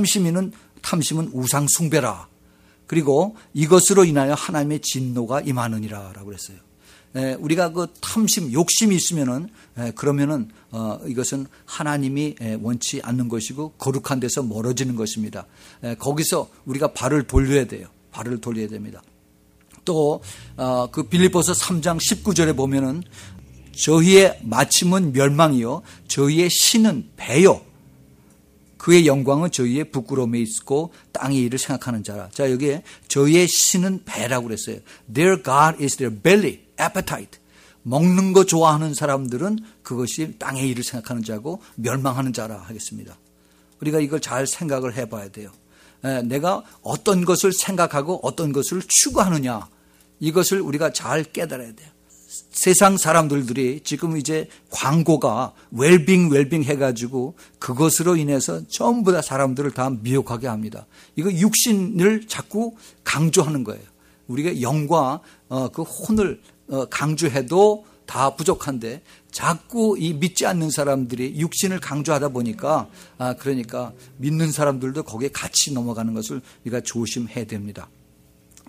탐심은 우상 숭배라. 그리고 이것으로 인하여 하나님의 진노가 임하느니라라고 그랬어요. 우리가 그 탐심, 욕심이 있으면은 그러면은 이것은 하나님이 원치 않는 것이고 거룩한 데서 멀어지는 것입니다. 거기서 우리가 발을 돌려야 돼요. 발을 돌려야 됩니다. 또 그 빌립보서 3장 19절에 보면은 저희의 마침은 멸망이요 저희의 신은 배요 그의 영광은 저희의 부끄러움에 있고 땅의 일을 생각하는 자라. 자, 여기에 저희의 신은 배라고 그랬어요. Their God is their belly, appetite. 먹는 거 좋아하는 사람들은 그것이 땅의 일을 생각하는 자고 멸망하는 자라 하겠습니다. 우리가 이걸 잘 생각을 해봐야 돼요. 내가 어떤 것을 생각하고 어떤 것을 추구하느냐 이것을 우리가 잘 깨달아야 돼요. 세상 사람들이 지금 이제 광고가 웰빙 해가지고 그것으로 인해서 전부 다 사람들을 다 미혹하게 합니다. 이거 육신을 자꾸 강조하는 거예요. 우리가 영과 그 혼을 강조해도 다 부족한데 자꾸 이 믿지 않는 사람들이 육신을 강조하다 보니까 그러니까 믿는 사람들도 거기에 같이 넘어가는 것을 우리가 조심해야 됩니다.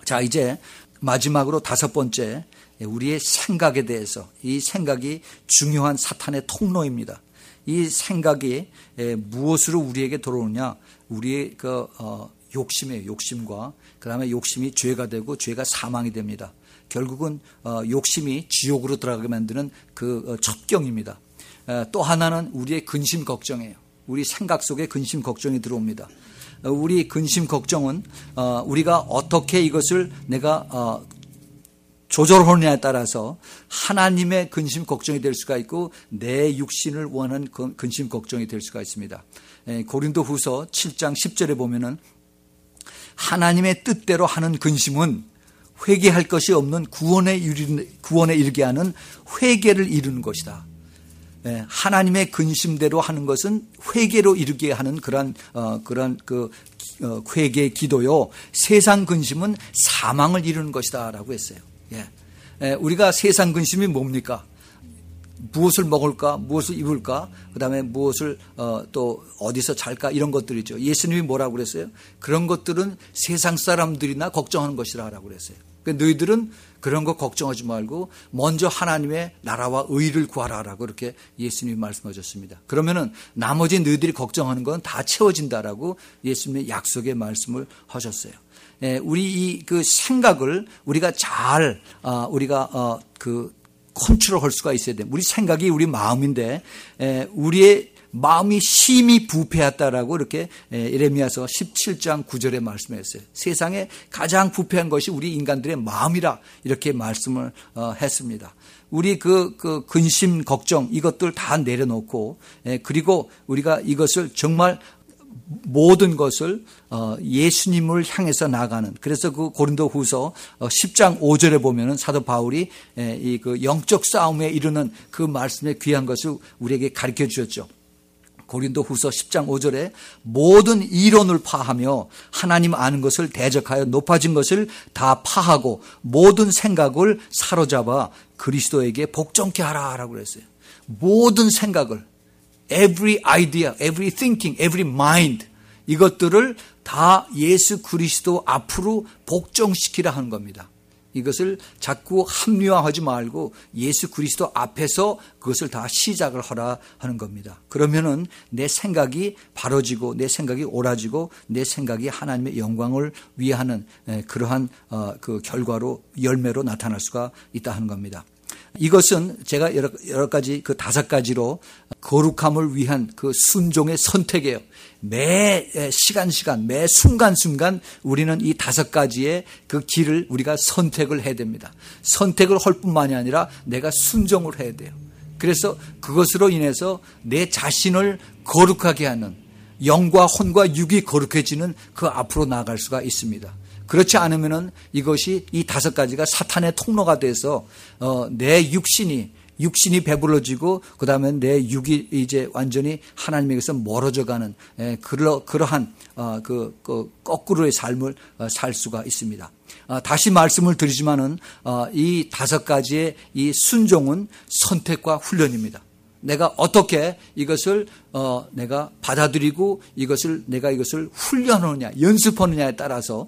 자, 이제 마지막으로 5번째, 우리의 생각에 대해서. 이 생각이 중요한 사탄의 통로입니다. 이 생각이 무엇으로 우리에게 들어오느냐? 우리의 욕심이에요. 욕심과 그다음에 욕심이 죄가 되고 죄가 사망이 됩니다. 결국은 욕심이 지옥으로 들어가게 만드는 그 첩경입니다. 또 하나는 우리의 근심 걱정이에요. 우리 생각 속에 근심 걱정이 들어옵니다. 우리 근심 걱정은 우리가 어떻게 이것을 내가 조절하느냐에 따라서 하나님의 근심 걱정이 될 수가 있고 내 육신을 원하는 근심 걱정이 될 수가 있습니다. 고린도후서 7장 10절에 보면은 하나님의 뜻대로 하는 근심은 회개할 것이 없는 구원에 이르게 하는 회개를 이루는 것이다. 하나님의 근심대로 하는 것은 회개로 이르게 하는 그런 회개 기도요. 세상 근심은 사망을 이루는 것이다라고 했어요. 우리가 세상 근심이 뭡니까? 무엇을 먹을까? 무엇을 입을까? 그다음에 무엇을 또 어디서 잘까? 이런 것들이죠. 예수님이 뭐라고 그랬어요? 그런 것들은 세상 사람들이나 걱정하는 것이라고 그랬어요. 그러니까 너희들은 그런 거 걱정하지 말고 먼저 하나님의 나라와 의를 구하라라고 이렇게 예수님이 말씀하셨습니다. 그러면은 나머지 너희들이 걱정하는 건 다 채워진다라고 예수님의 약속의 말씀을 하셨어요. 우리 이 그 생각을 우리가 잘 컨트롤할 수가 있어야 돼요. 우리 생각이 우리 마음인데 우리의 마음이 심히 부패했다라고 이렇게 예레미야서 17장 9절에 말씀했어요. 세상에 가장 부패한 것이 우리 인간들의 마음이라 이렇게 말씀을 했습니다. 우리 그 근심 걱정 이것들 다 내려놓고 그리고 우리가 이것을 정말 모든 것을 예수님을 향해서 나가는 그래서 그 고린도후서 10장 5절에 보면은 사도 바울이 이 그 영적 싸움에 이르는 그 말씀에 귀한 것을 우리에게 가르쳐 주셨죠. 고린도후서 10장 5절에 모든 이론을 파하며 하나님 아는 것을 대적하여 높아진 것을 다 파하고 모든 생각을 사로잡아 그리스도에게 복종케 하라라고 그랬어요. 모든 생각을 every idea, every thinking, every mind 이것들을 다 예수 그리스도 앞으로 복종시키라 하는 겁니다. 이것을 자꾸 합리화하지 말고 예수 그리스도 앞에서 그것을 다 시작을 하라 하는 겁니다. 그러면은 내 생각이 바로지고 내 생각이 옳아지고 내 생각이 하나님의 영광을 위하는 그러한 그 결과로 열매로 나타날 수가 있다 하는 겁니다. 이것은 제가 여러 가지 그 5가지로 거룩함을 위한 그 순종의 선택이에요. 매 시간 매 순간 우리는 이 5가지의 그 길을 우리가 선택을 해야 됩니다. 선택을 할 뿐만이 아니라 내가 순종을 해야 돼요. 그래서 그것으로 인해서 내 자신을 거룩하게 하는 영과 혼과 육이 거룩해지는 그 앞으로 나아갈 수가 있습니다. 그렇지 않으면은 이것이 이 5가지가 사탄의 통로가 돼서 내 육신이 배불러지고 그다음에 내 육이 이제 완전히 하나님에게서 멀어져가는 그러한 그 거꾸로의 삶을 살 수가 있습니다. 다시 말씀을 드리지만은 이 5가지의 이 순종은 선택과 훈련입니다. 내가 어떻게 이것을 내가 받아들이고 내가 이것을 훈련하느냐 연습하느냐에 따라서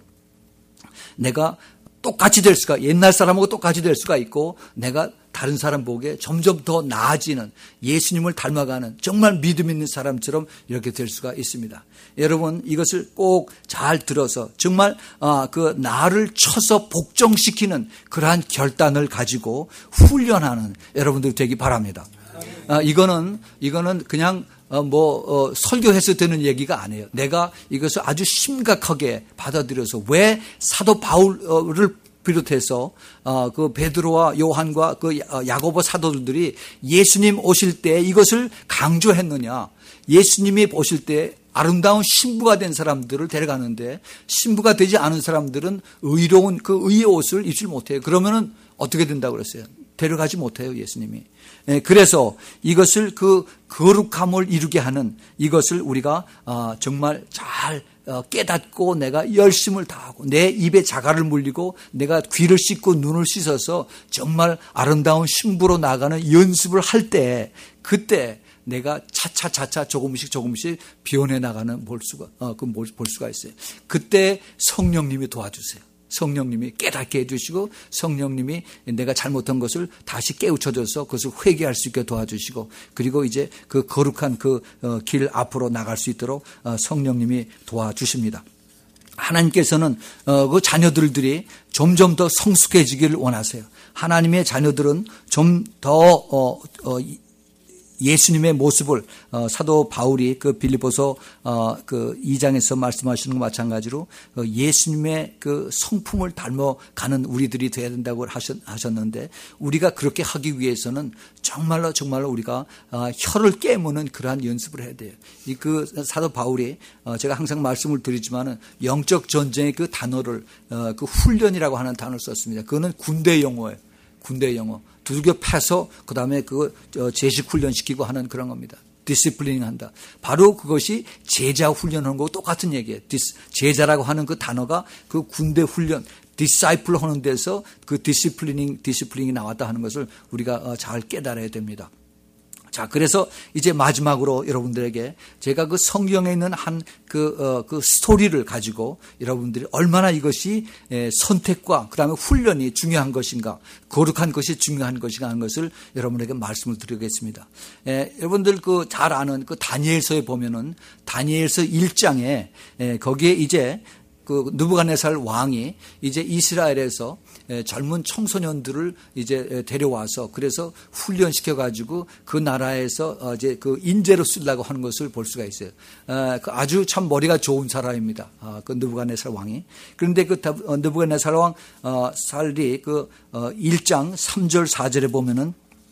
내가 똑같이 될 수가 옛날 사람하고 똑같이 될 수가 있고 내가 다른 사람 보기에 점점 더 나아지는 예수님을 닮아가는 정말 믿음 있는 사람처럼 이렇게 될 수가 있습니다. 여러분 이것을 꼭 잘 들어서 정말 그 나를 쳐서 복종시키는 그러한 결단을 가지고 훈련하는 여러분들이 되기 바랍니다. 이거는 그냥 설교해서 되는 얘기가 아니에요. 내가 이것을 아주 심각하게 받아들여서 왜 사도 바울을 비롯해서 그 베드로와 요한과 그 야고보 사도들이 예수님 오실 때 이것을 강조했느냐? 예수님이 오실 때 아름다운 신부가 된 사람들을 데려가는데 신부가 되지 않은 사람들은 의로운 그 의의 옷을 입지 못해요. 그러면은 어떻게 된다고 그랬어요? 데려가지 못해요, 예수님이. 그래서 이것을 그 거룩함을 이루게 하는 이것을 우리가 정말 잘 깨닫고 내가 열심을 다하고 내 입에 자갈을 물리고 내가 귀를 씻고 눈을 씻어서 정말 아름다운 신부로 나가는 연습을 할 때 그때 내가 차차 조금씩 변해 나가는 볼 수가 있어요. 그때 성령님이 도와주세요. 성령님이 깨닫게 해주시고 성령님이 내가 잘못한 것을 다시 깨우쳐줘서 그것을 회개할 수 있게 도와주시고 그리고 이제 그 거룩한 그 길 앞으로 나갈 수 있도록 성령님이 도와주십니다. 하나님께서는 그 자녀들이 점점 더 성숙해지기를 원하세요. 하나님의 자녀들은 좀 더 예수님의 모습을 사도 바울이 그 빌립보서 그 2장에서 말씀하시는 것 마찬가지로 예수님의 그 성품을 닮아가는 우리들이 돼야 된다고 하셨는데 우리가 그렇게 하기 위해서는 정말로 우리가 혀를 깨무는 그러한 연습을 해야 돼요. 그 사도 바울이 제가 항상 말씀을 드리지만은 영적 전쟁의 그 단어를 그 훈련이라고 하는 단어를 썼습니다. 그거는 군대 용어예요. 군대 용어. 두들겨 패서 그다음에 그 제식 훈련시키고 하는 그런 겁니다. 디시플리닝 한다. 바로 그것이 제자 훈련하는 거하고 똑같은 얘기예요. 제자라고 하는 그 단어가 그 군대 훈련, 디사이플 하는 데서 그 디시플리닝이 나왔다 하는 것을 우리가 잘 깨달아야 됩니다. 자, 그래서 이제 마지막으로 여러분들에게 제가 그 성경에 있는 그 스토리를 가지고 여러분들이 얼마나 이것이 선택과 그 다음에 훈련이 중요한 것인가, 거룩한 것이 중요한 것인가 하는 것을 여러분에게 말씀을 드리겠습니다. 여러분들 그 잘 아는 그 다니엘서에 보면은 다니엘서 1장에 거기에 이제 그 느부갓네살 왕이 이제 이스라엘에서 젊은 청소년들을 이제 데려와서 그래서 훈련시켜 가지고 그 나라에서 이제 그 인재로 쓰려고 하는 것을 볼 수가 있어요. 아주 참 머리가 좋은 사람입니다. 그 느부갓네살 왕이. 그런데 그 느부갓네살 왕 살이 그 1장 3절 4절에 보면은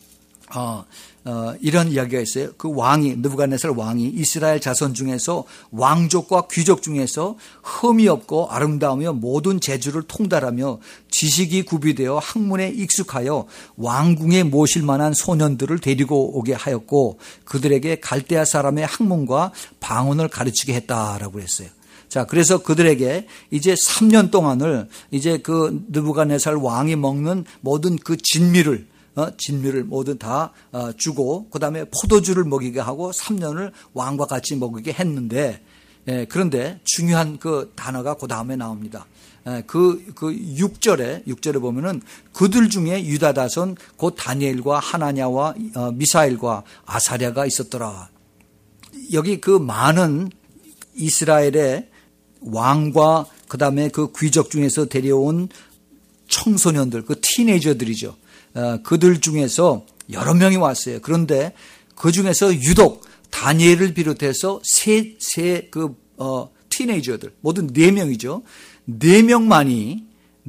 이런 이야기가 있어요. 그 왕이 느부갓네살 왕이 이스라엘 자손 중에서 왕족과 귀족 중에서 흠이 없고 아름다우며 모든 재주를 통달하며 지식이 구비되어 학문에 익숙하여 왕궁에 모실 만한 소년들을 데리고 오게 하였고 그들에게 갈대아 사람의 학문과 방언을 가르치게 했다라고 했어요. 자, 그래서 그들에게 이제 3년 동안을 이제 그 느부갓네살 왕이 먹는 모든 그 진미를 모두 다 주고 그다음에 포도주를 먹이게 하고 3년을 왕과 같이 먹이게 했는데 그런데 중요한 그 단어가 그 다음에 나옵니다. 그 6절에 보면은 그들 중에 유다 다손 곧 다니엘과 하나냐와 미사엘과 아사랴가 있었더라. 여기 그 많은 이스라엘의 왕과 그다음에 그 귀족 중에서 데려온 청소년들, 그 티네이저들이죠. 그들 중에서 여러 명이 왔어요. 그런데 그 중에서 유독 다니엘을 비롯해서 세 티네이저들, 모두 4명이죠. 4명만이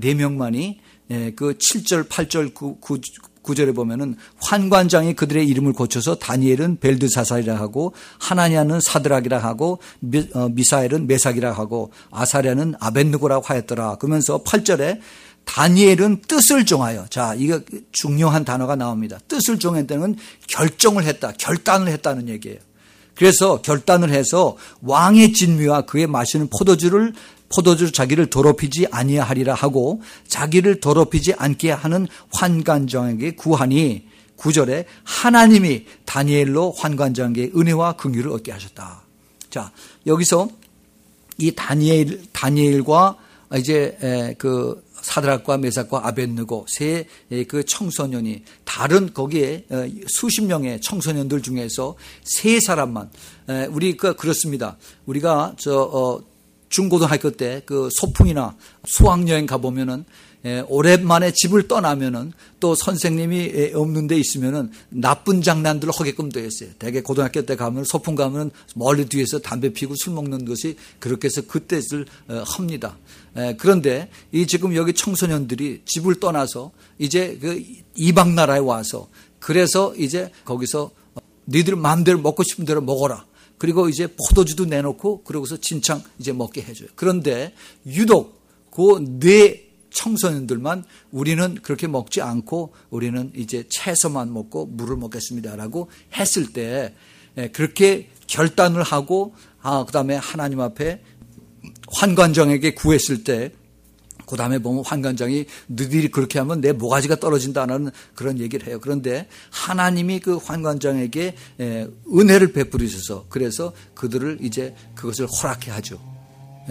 그 7절, 8절, 9절에 보면은 환관장이 그들의 이름을 고쳐서 다니엘은 벨드사살이라 하고 하나냐는 사드락이라 하고 미사엘은 메삭이라 하고 아사랴는 아벳느고라고 하였더라. 그러면서 8절에 다니엘은 뜻을 정하여, 자, 이거 중요한 단어가 나옵니다. 뜻을 정했다는 결정을 했다, 결단을 했다는 얘기예요. 그래서 결단을 해서 왕의 진미와 그의 마시는 포도주를 자기를 더럽히지 아니하리라 하고 자기를 더럽히지 않게 하는 환관장에게 구하니 9절에 하나님이 다니엘로 환관장에게 은혜와 긍휼을 얻게 하셨다. 자, 여기서 이 다니엘과 이제 그 사드락과 메삭과 아벳느고 세 그 청소년이 다른 거기에 수십 명의 청소년들 중에서 세 사람만 우리가 그렇습니다. 우리가 중고등학교 때 그 소풍이나 수학여행 가보면은 오랜만에 집을 떠나면은 또 선생님이 없는 데 있으면은 나쁜 장난들을 하게끔 되어 있어요. 대개 고등학교 때 가면 소풍 가면 멀리 뒤에서 담배 피고 술 먹는 것이 그렇게 해서 그 뜻을 합니다. 그런데 이 지금 여기 청소년들이 집을 떠나서 이제 그 이방 나라에 와서 그래서 이제 거기서 너희들 마음대로 먹고 싶은 대로 먹어라. 그리고 이제 포도주도 내놓고 그러고서 진창 이제 먹게 해줘요. 그런데 유독 그 네 청소년들만 우리는 그렇게 먹지 않고 우리는 이제 채소만 먹고 물을 먹겠습니다라고 했을 때 그렇게 결단을 하고 그다음에 하나님 앞에 환관장에게 구했을 때 그 다음에 보면 환관장이 너희들이 그렇게 하면 내 모가지가 떨어진다는 그런 얘기를 해요. 그런데 하나님이 그 환관장에게 은혜를 베풀으셔서 그래서 그들을 이제 그것을 허락해 하죠.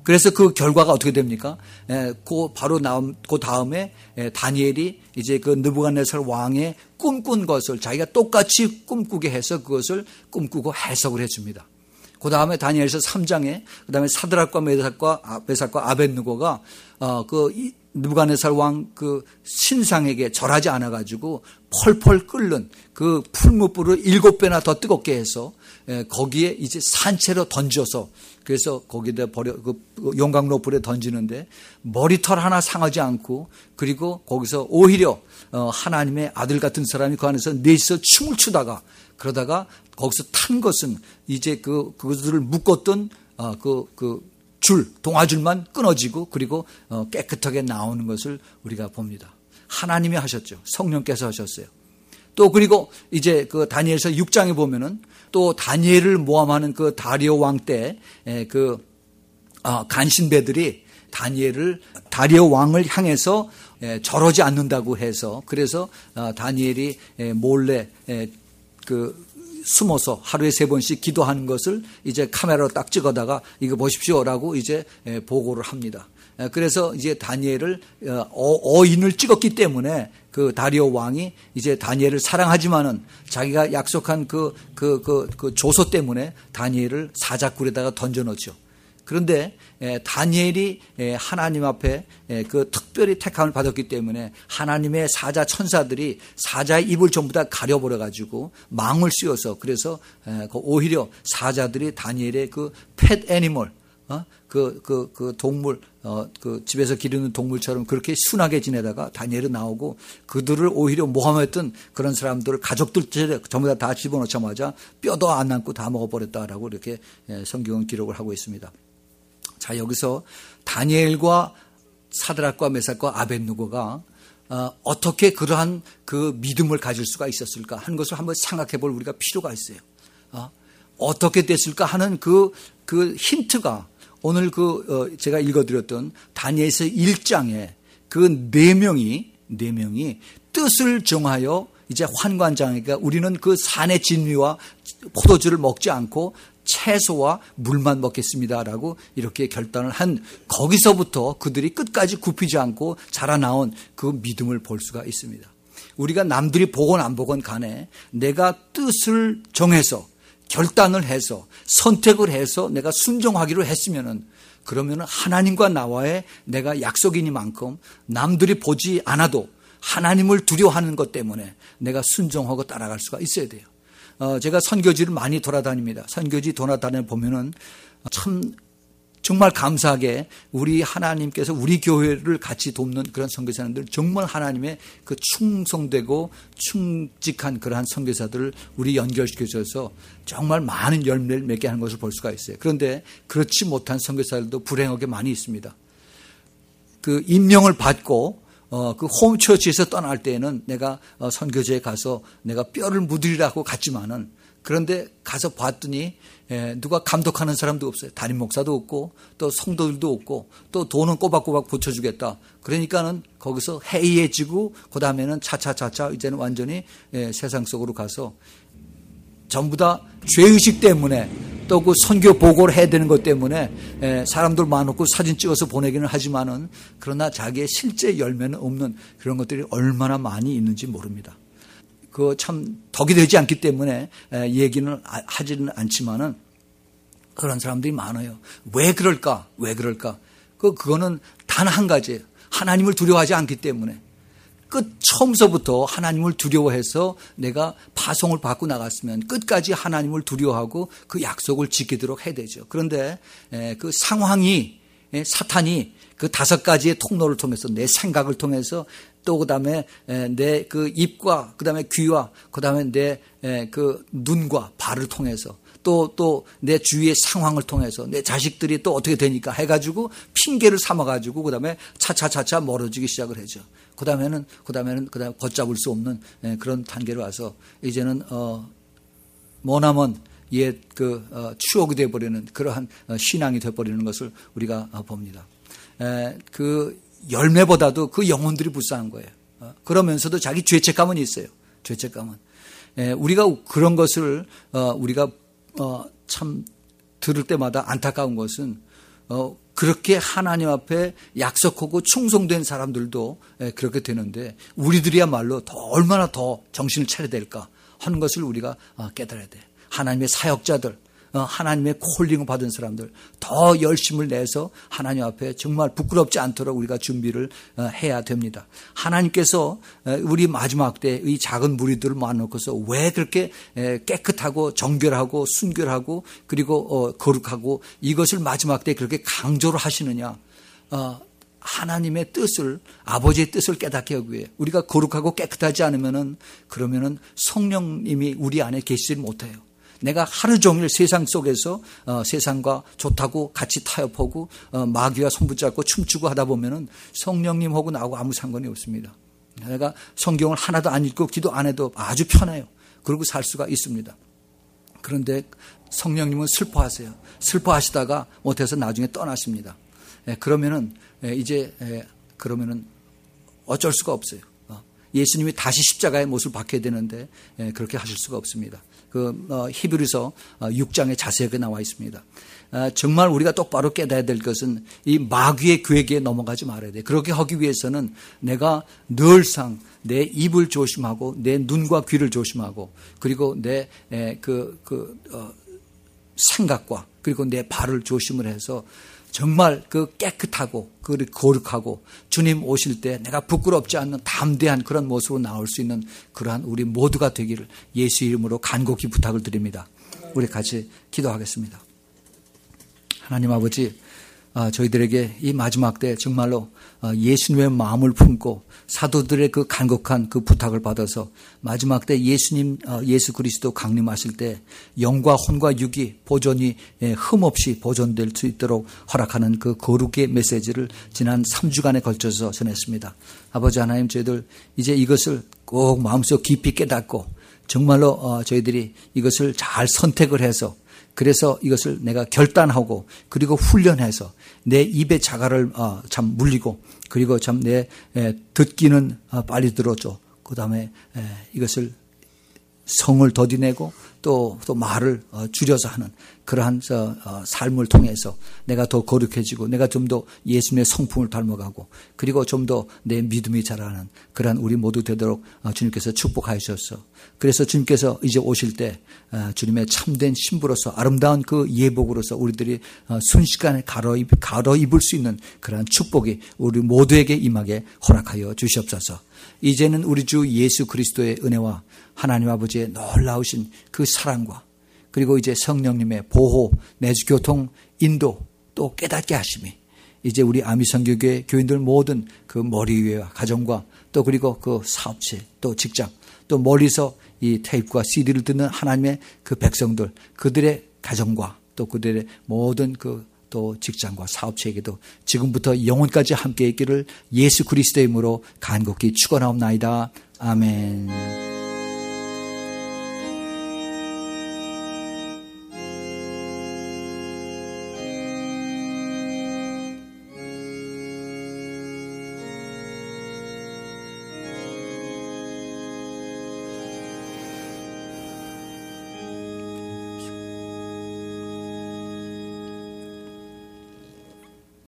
그래서 그 결과가 어떻게 됩니까? 그 다음에 다니엘이 이제 그 느부갓네살 왕의 꿈꾼 것을 자기가 똑같이 꿈꾸게 해서 그것을 꿈꾸고 해석을 해줍니다. 그 다음에 다니엘서 3장에 그 다음에 사드락과 메삭과 아벳느고가 그 느부갓네살 왕 그 신상에게 절하지 않아 가지고 펄펄 끓는 그 풀무불을 7배나 더 뜨겁게 해서 거기에 이제 산채로 던져서 그래서 거기다 그 용광로 불에 던지는데 머리털 하나 상하지 않고 그리고 거기서 오히려 하나님의 아들 같은 사람이 그 안에서 넷이서 춤을 추다가 그러다가 거기서 탄 것은 이제 그것들을 묶었던 동아줄만 끊어지고 그리고 깨끗하게 나오는 것을 우리가 봅니다. 하나님이 하셨죠. 성령께서 하셨어요. 또 그리고 이제 그 다니엘서 6장에 보면은 또 다니엘을 모함하는 그 다리오 왕 때 간신배들이 다리오 왕을 향해서 절하지 않는다고 해서 그래서 다니엘이 몰래 숨어서 하루에 3번씩 기도하는 것을 이제 카메라로 딱 찍어다가 이거 보십시오라고 이제 보고를 합니다. 그래서 이제 다니엘을 어인을 찍었기 때문에 그 다리오 왕이 이제 다니엘을 사랑하지만은 자기가 약속한 그 조소 때문에 다니엘을 사자굴에다가 던져놓죠. 그런데 다니엘이 하나님 앞에 그 특별히 택함을 받았기 때문에 하나님의 사자 천사들이 사자의 입을 전부 다 가려버려 가지고 망을 씌워서 그래서 오히려 사자들이 다니엘의 그 펫 애니멀 그 동물 그 집에서 기르는 동물처럼 그렇게 순하게 지내다가 다니엘은 나오고 그들을 오히려 모함했던 그런 사람들을 가족들 전부 다 집어넣자마자 뼈도 안 남고 다 먹어버렸다라고 이렇게 성경은 기록을 하고 있습니다. 자, 여기서 다니엘과 사드락과 메삭과 아벳느고가 어떻게 그러한 그 믿음을 가질 수가 있었을까 하는 것을 한번 생각해 볼 우리가 필요가 있어요. 어떻게 됐을까 하는 그 힌트가 오늘 제가 읽어드렸던 다니엘서 1장에 그 4명이 뜻을 정하여 이제 환관장에게 우리는 그 산의 진미와 포도주를 먹지 않고 채소와 물만 먹겠습니다라고 이렇게 결단을 한 거기서부터 그들이 끝까지 굽히지 않고 자라나온 그 믿음을 볼 수가 있습니다. 우리가 남들이 보건 안 보건 간에 내가 뜻을 정해서 결단을 해서 선택을 해서 내가 순종하기로 했으면은 그러면은 하나님과 나와의 내가 약속이니만큼 남들이 보지 않아도 하나님을 두려워하는 것 때문에 내가 순종하고 따라갈 수가 있어야 돼요. 제가 선교지를 많이 돌아다닙니다. 선교지 돌아다녀 보면은 참 정말 감사하게 우리 하나님께서 우리 교회를 같이 돕는 그런 선교사님들 정말 하나님의 그 충성되고 충직한 그러한 선교사들을 우리 연결시켜 줘서 정말 많은 열매를 맺게 하는 것을 볼 수가 있어요. 그런데 그렇지 못한 선교사들도 불행하게 많이 있습니다. 그 임명을 받고 그 홈처치에서 떠날 때에는 내가 선교지에 가서 내가 뼈를 묻으리라고 갔지만은 그런데 가서 봤더니 누가 감독하는 사람도 없어요. 담임 목사도 없고 또 성도들도 없고 또 돈은 꼬박꼬박 붙여주겠다. 그러니까는 거기서 해이해지고 그 다음에는 차차차차 이제는 완전히 세상 속으로 가서 전부 다 죄의식 때문에 또 그 선교 보고를 해야 되는 것 때문에 사람들 많고 사진 찍어서 보내기는 하지만은 그러나 자기의 실제 열매는 없는 그런 것들이 얼마나 많이 있는지 모릅니다. 그 참 덕이 되지 않기 때문에 얘기는 하지는 않지만은 그런 사람들이 많아요. 왜 그럴까? 그거는 단 한 가지예요. 하나님을 두려워하지 않기 때문에. 처음서부터 하나님을 두려워해서 내가 파송을 받고 나갔으면 끝까지 하나님을 두려워하고 그 약속을 지키도록 해야 되죠. 그런데 그 상황이 사탄이 그 5가지의 통로를 통해서 내 생각을 통해서 또 그다음에 내 그 입과 그다음에 귀와 그다음에 내 그 눈과 발을 통해서 또 내 주위의 상황을 통해서 내 자식들이 또 어떻게 되니까 해가지고 핑계를 삼아가지고 그다음에 차차차차 멀어지기 시작을 하죠. 그다음에 걷잡을 수 없는 그런 단계로 와서 이제는 머나먼 옛 추억이 되어버리는 그러한 신앙이 되어버리는 것을 우리가 봅니다. 그 열매보다도 그 영혼들이 불쌍한 거예요. 그러면서도 자기 죄책감은 있어요. 죄책감은. 우리가 그런 것을 우리가 참 들을 때마다 안타까운 것은 그렇게 하나님 앞에 약속하고 충성된 사람들도 그렇게 되는데 우리들이야말로 얼마나 더 정신을 차려야 될까 하는 것을 우리가 깨달아야 돼. 하나님의 사역자들, 하나님의 콜링을 받은 사람들 더 열심을 내서 하나님 앞에 정말 부끄럽지 않도록 우리가 준비를 해야 됩니다. 하나님께서 우리 마지막 때 이 작은 무리들을 모아놓고서 왜 그렇게 깨끗하고 정결하고 순결하고 그리고 거룩하고 이것을 마지막 때 그렇게 강조를 하시느냐. 하나님의 뜻을, 아버지의 뜻을 깨닫게 하기 위해 우리가 거룩하고 깨끗하지 않으면은 그러면은 성령님이 우리 안에 계시지 못해요. 내가 하루 종일 세상 속에서 세상과 좋다고 같이 타협하고 마귀와 손붙잡고 춤추고 하다 보면은 성령님하고 나하고 아무 상관이 없습니다. 내가 성경을 하나도 안 읽고 기도 안 해도 아주 편해요. 그러고 살 수가 있습니다. 그런데 성령님은 슬퍼하세요. 슬퍼하시다가 못해서 나중에 떠나십니다. 그러면은 그러면은 어쩔 수가 없어요. 예수님이 다시 십자가의 못을 박혀야 되는데 그렇게 하실 수가 없습니다. 히브리서 6장에 자세하게 나와 있습니다. 정말 우리가 똑바로 깨달아야 될 것은 이 마귀의 괴계에 넘어가지 말아야 돼. 그렇게 하기 위해서는 내가 늘상 내 입을 조심하고 내 눈과 귀를 조심하고 그리고 내 생각과 그리고 내 발을 조심을 해서 정말 깨끗하고 거룩하고 주님 오실 때 내가 부끄럽지 않는 담대한 그런 모습으로 나올 수 있는 그러한 우리 모두가 되기를 예수 이름으로 간곡히 부탁을 드립니다. 우리 같이 기도하겠습니다. 하나님 아버지, 저희들에게 이 마지막 때 정말로 예수님의 마음을 품고 사도들의 그 간곡한 그 부탁을 받아서 마지막 때 예수 그리스도 강림하실 때 영과 혼과 육이 보존이 흠없이 보존될 수 있도록 허락하는 그 거룩의 메시지를 지난 3주간에 걸쳐서 전했습니다. 아버지 하나님, 저희들 이제 이것을 꼭 마음속 깊이 깨닫고 정말로 저희들이 이것을 잘 선택을 해서 그래서 이것을 내가 결단하고 그리고 훈련해서 내 입의 자갈을 참 물리고 그리고 참 내 듣기는 빨리 들어줘. 그 다음에 이것을 성을 더디내고 또 말을 줄여서 하는 그러한 삶을 통해서 내가 더 거룩해지고 내가 좀 더 예수님의 성품을 닮아가고 그리고 좀 더 내 믿음이 자라는 그러한 우리 모두 되도록 주님께서 축복하여 주셨어. 그래서 주님께서 이제 오실 때 주님의 참된 신부로서 아름다운 그 예복으로서 우리들이 순식간에 갈아입을 수 있는 그러한 축복이 우리 모두에게 임하게 허락하여 주시옵소서. 이제는 우리 주 예수 그리스도의 은혜와 하나님 아버지의 놀라우신 그 사랑과 그리고 이제 성령님의 보호, 내주교통, 인도 또 깨닫게 하심이 이제 우리 아미성교회 교인들 모든 그 머리 위와 가정과 또 그리고 그 사업체 또 직장 또 멀리서 이 테이프와 CD를 듣는 하나님의 그 백성들 그들의 가정과 또 그들의 모든 또 직장과 사업체에게도 지금부터 영원까지 함께 있기를 예수 그리스도의 이름으로 간곡히 축원하옵나이다. 아멘.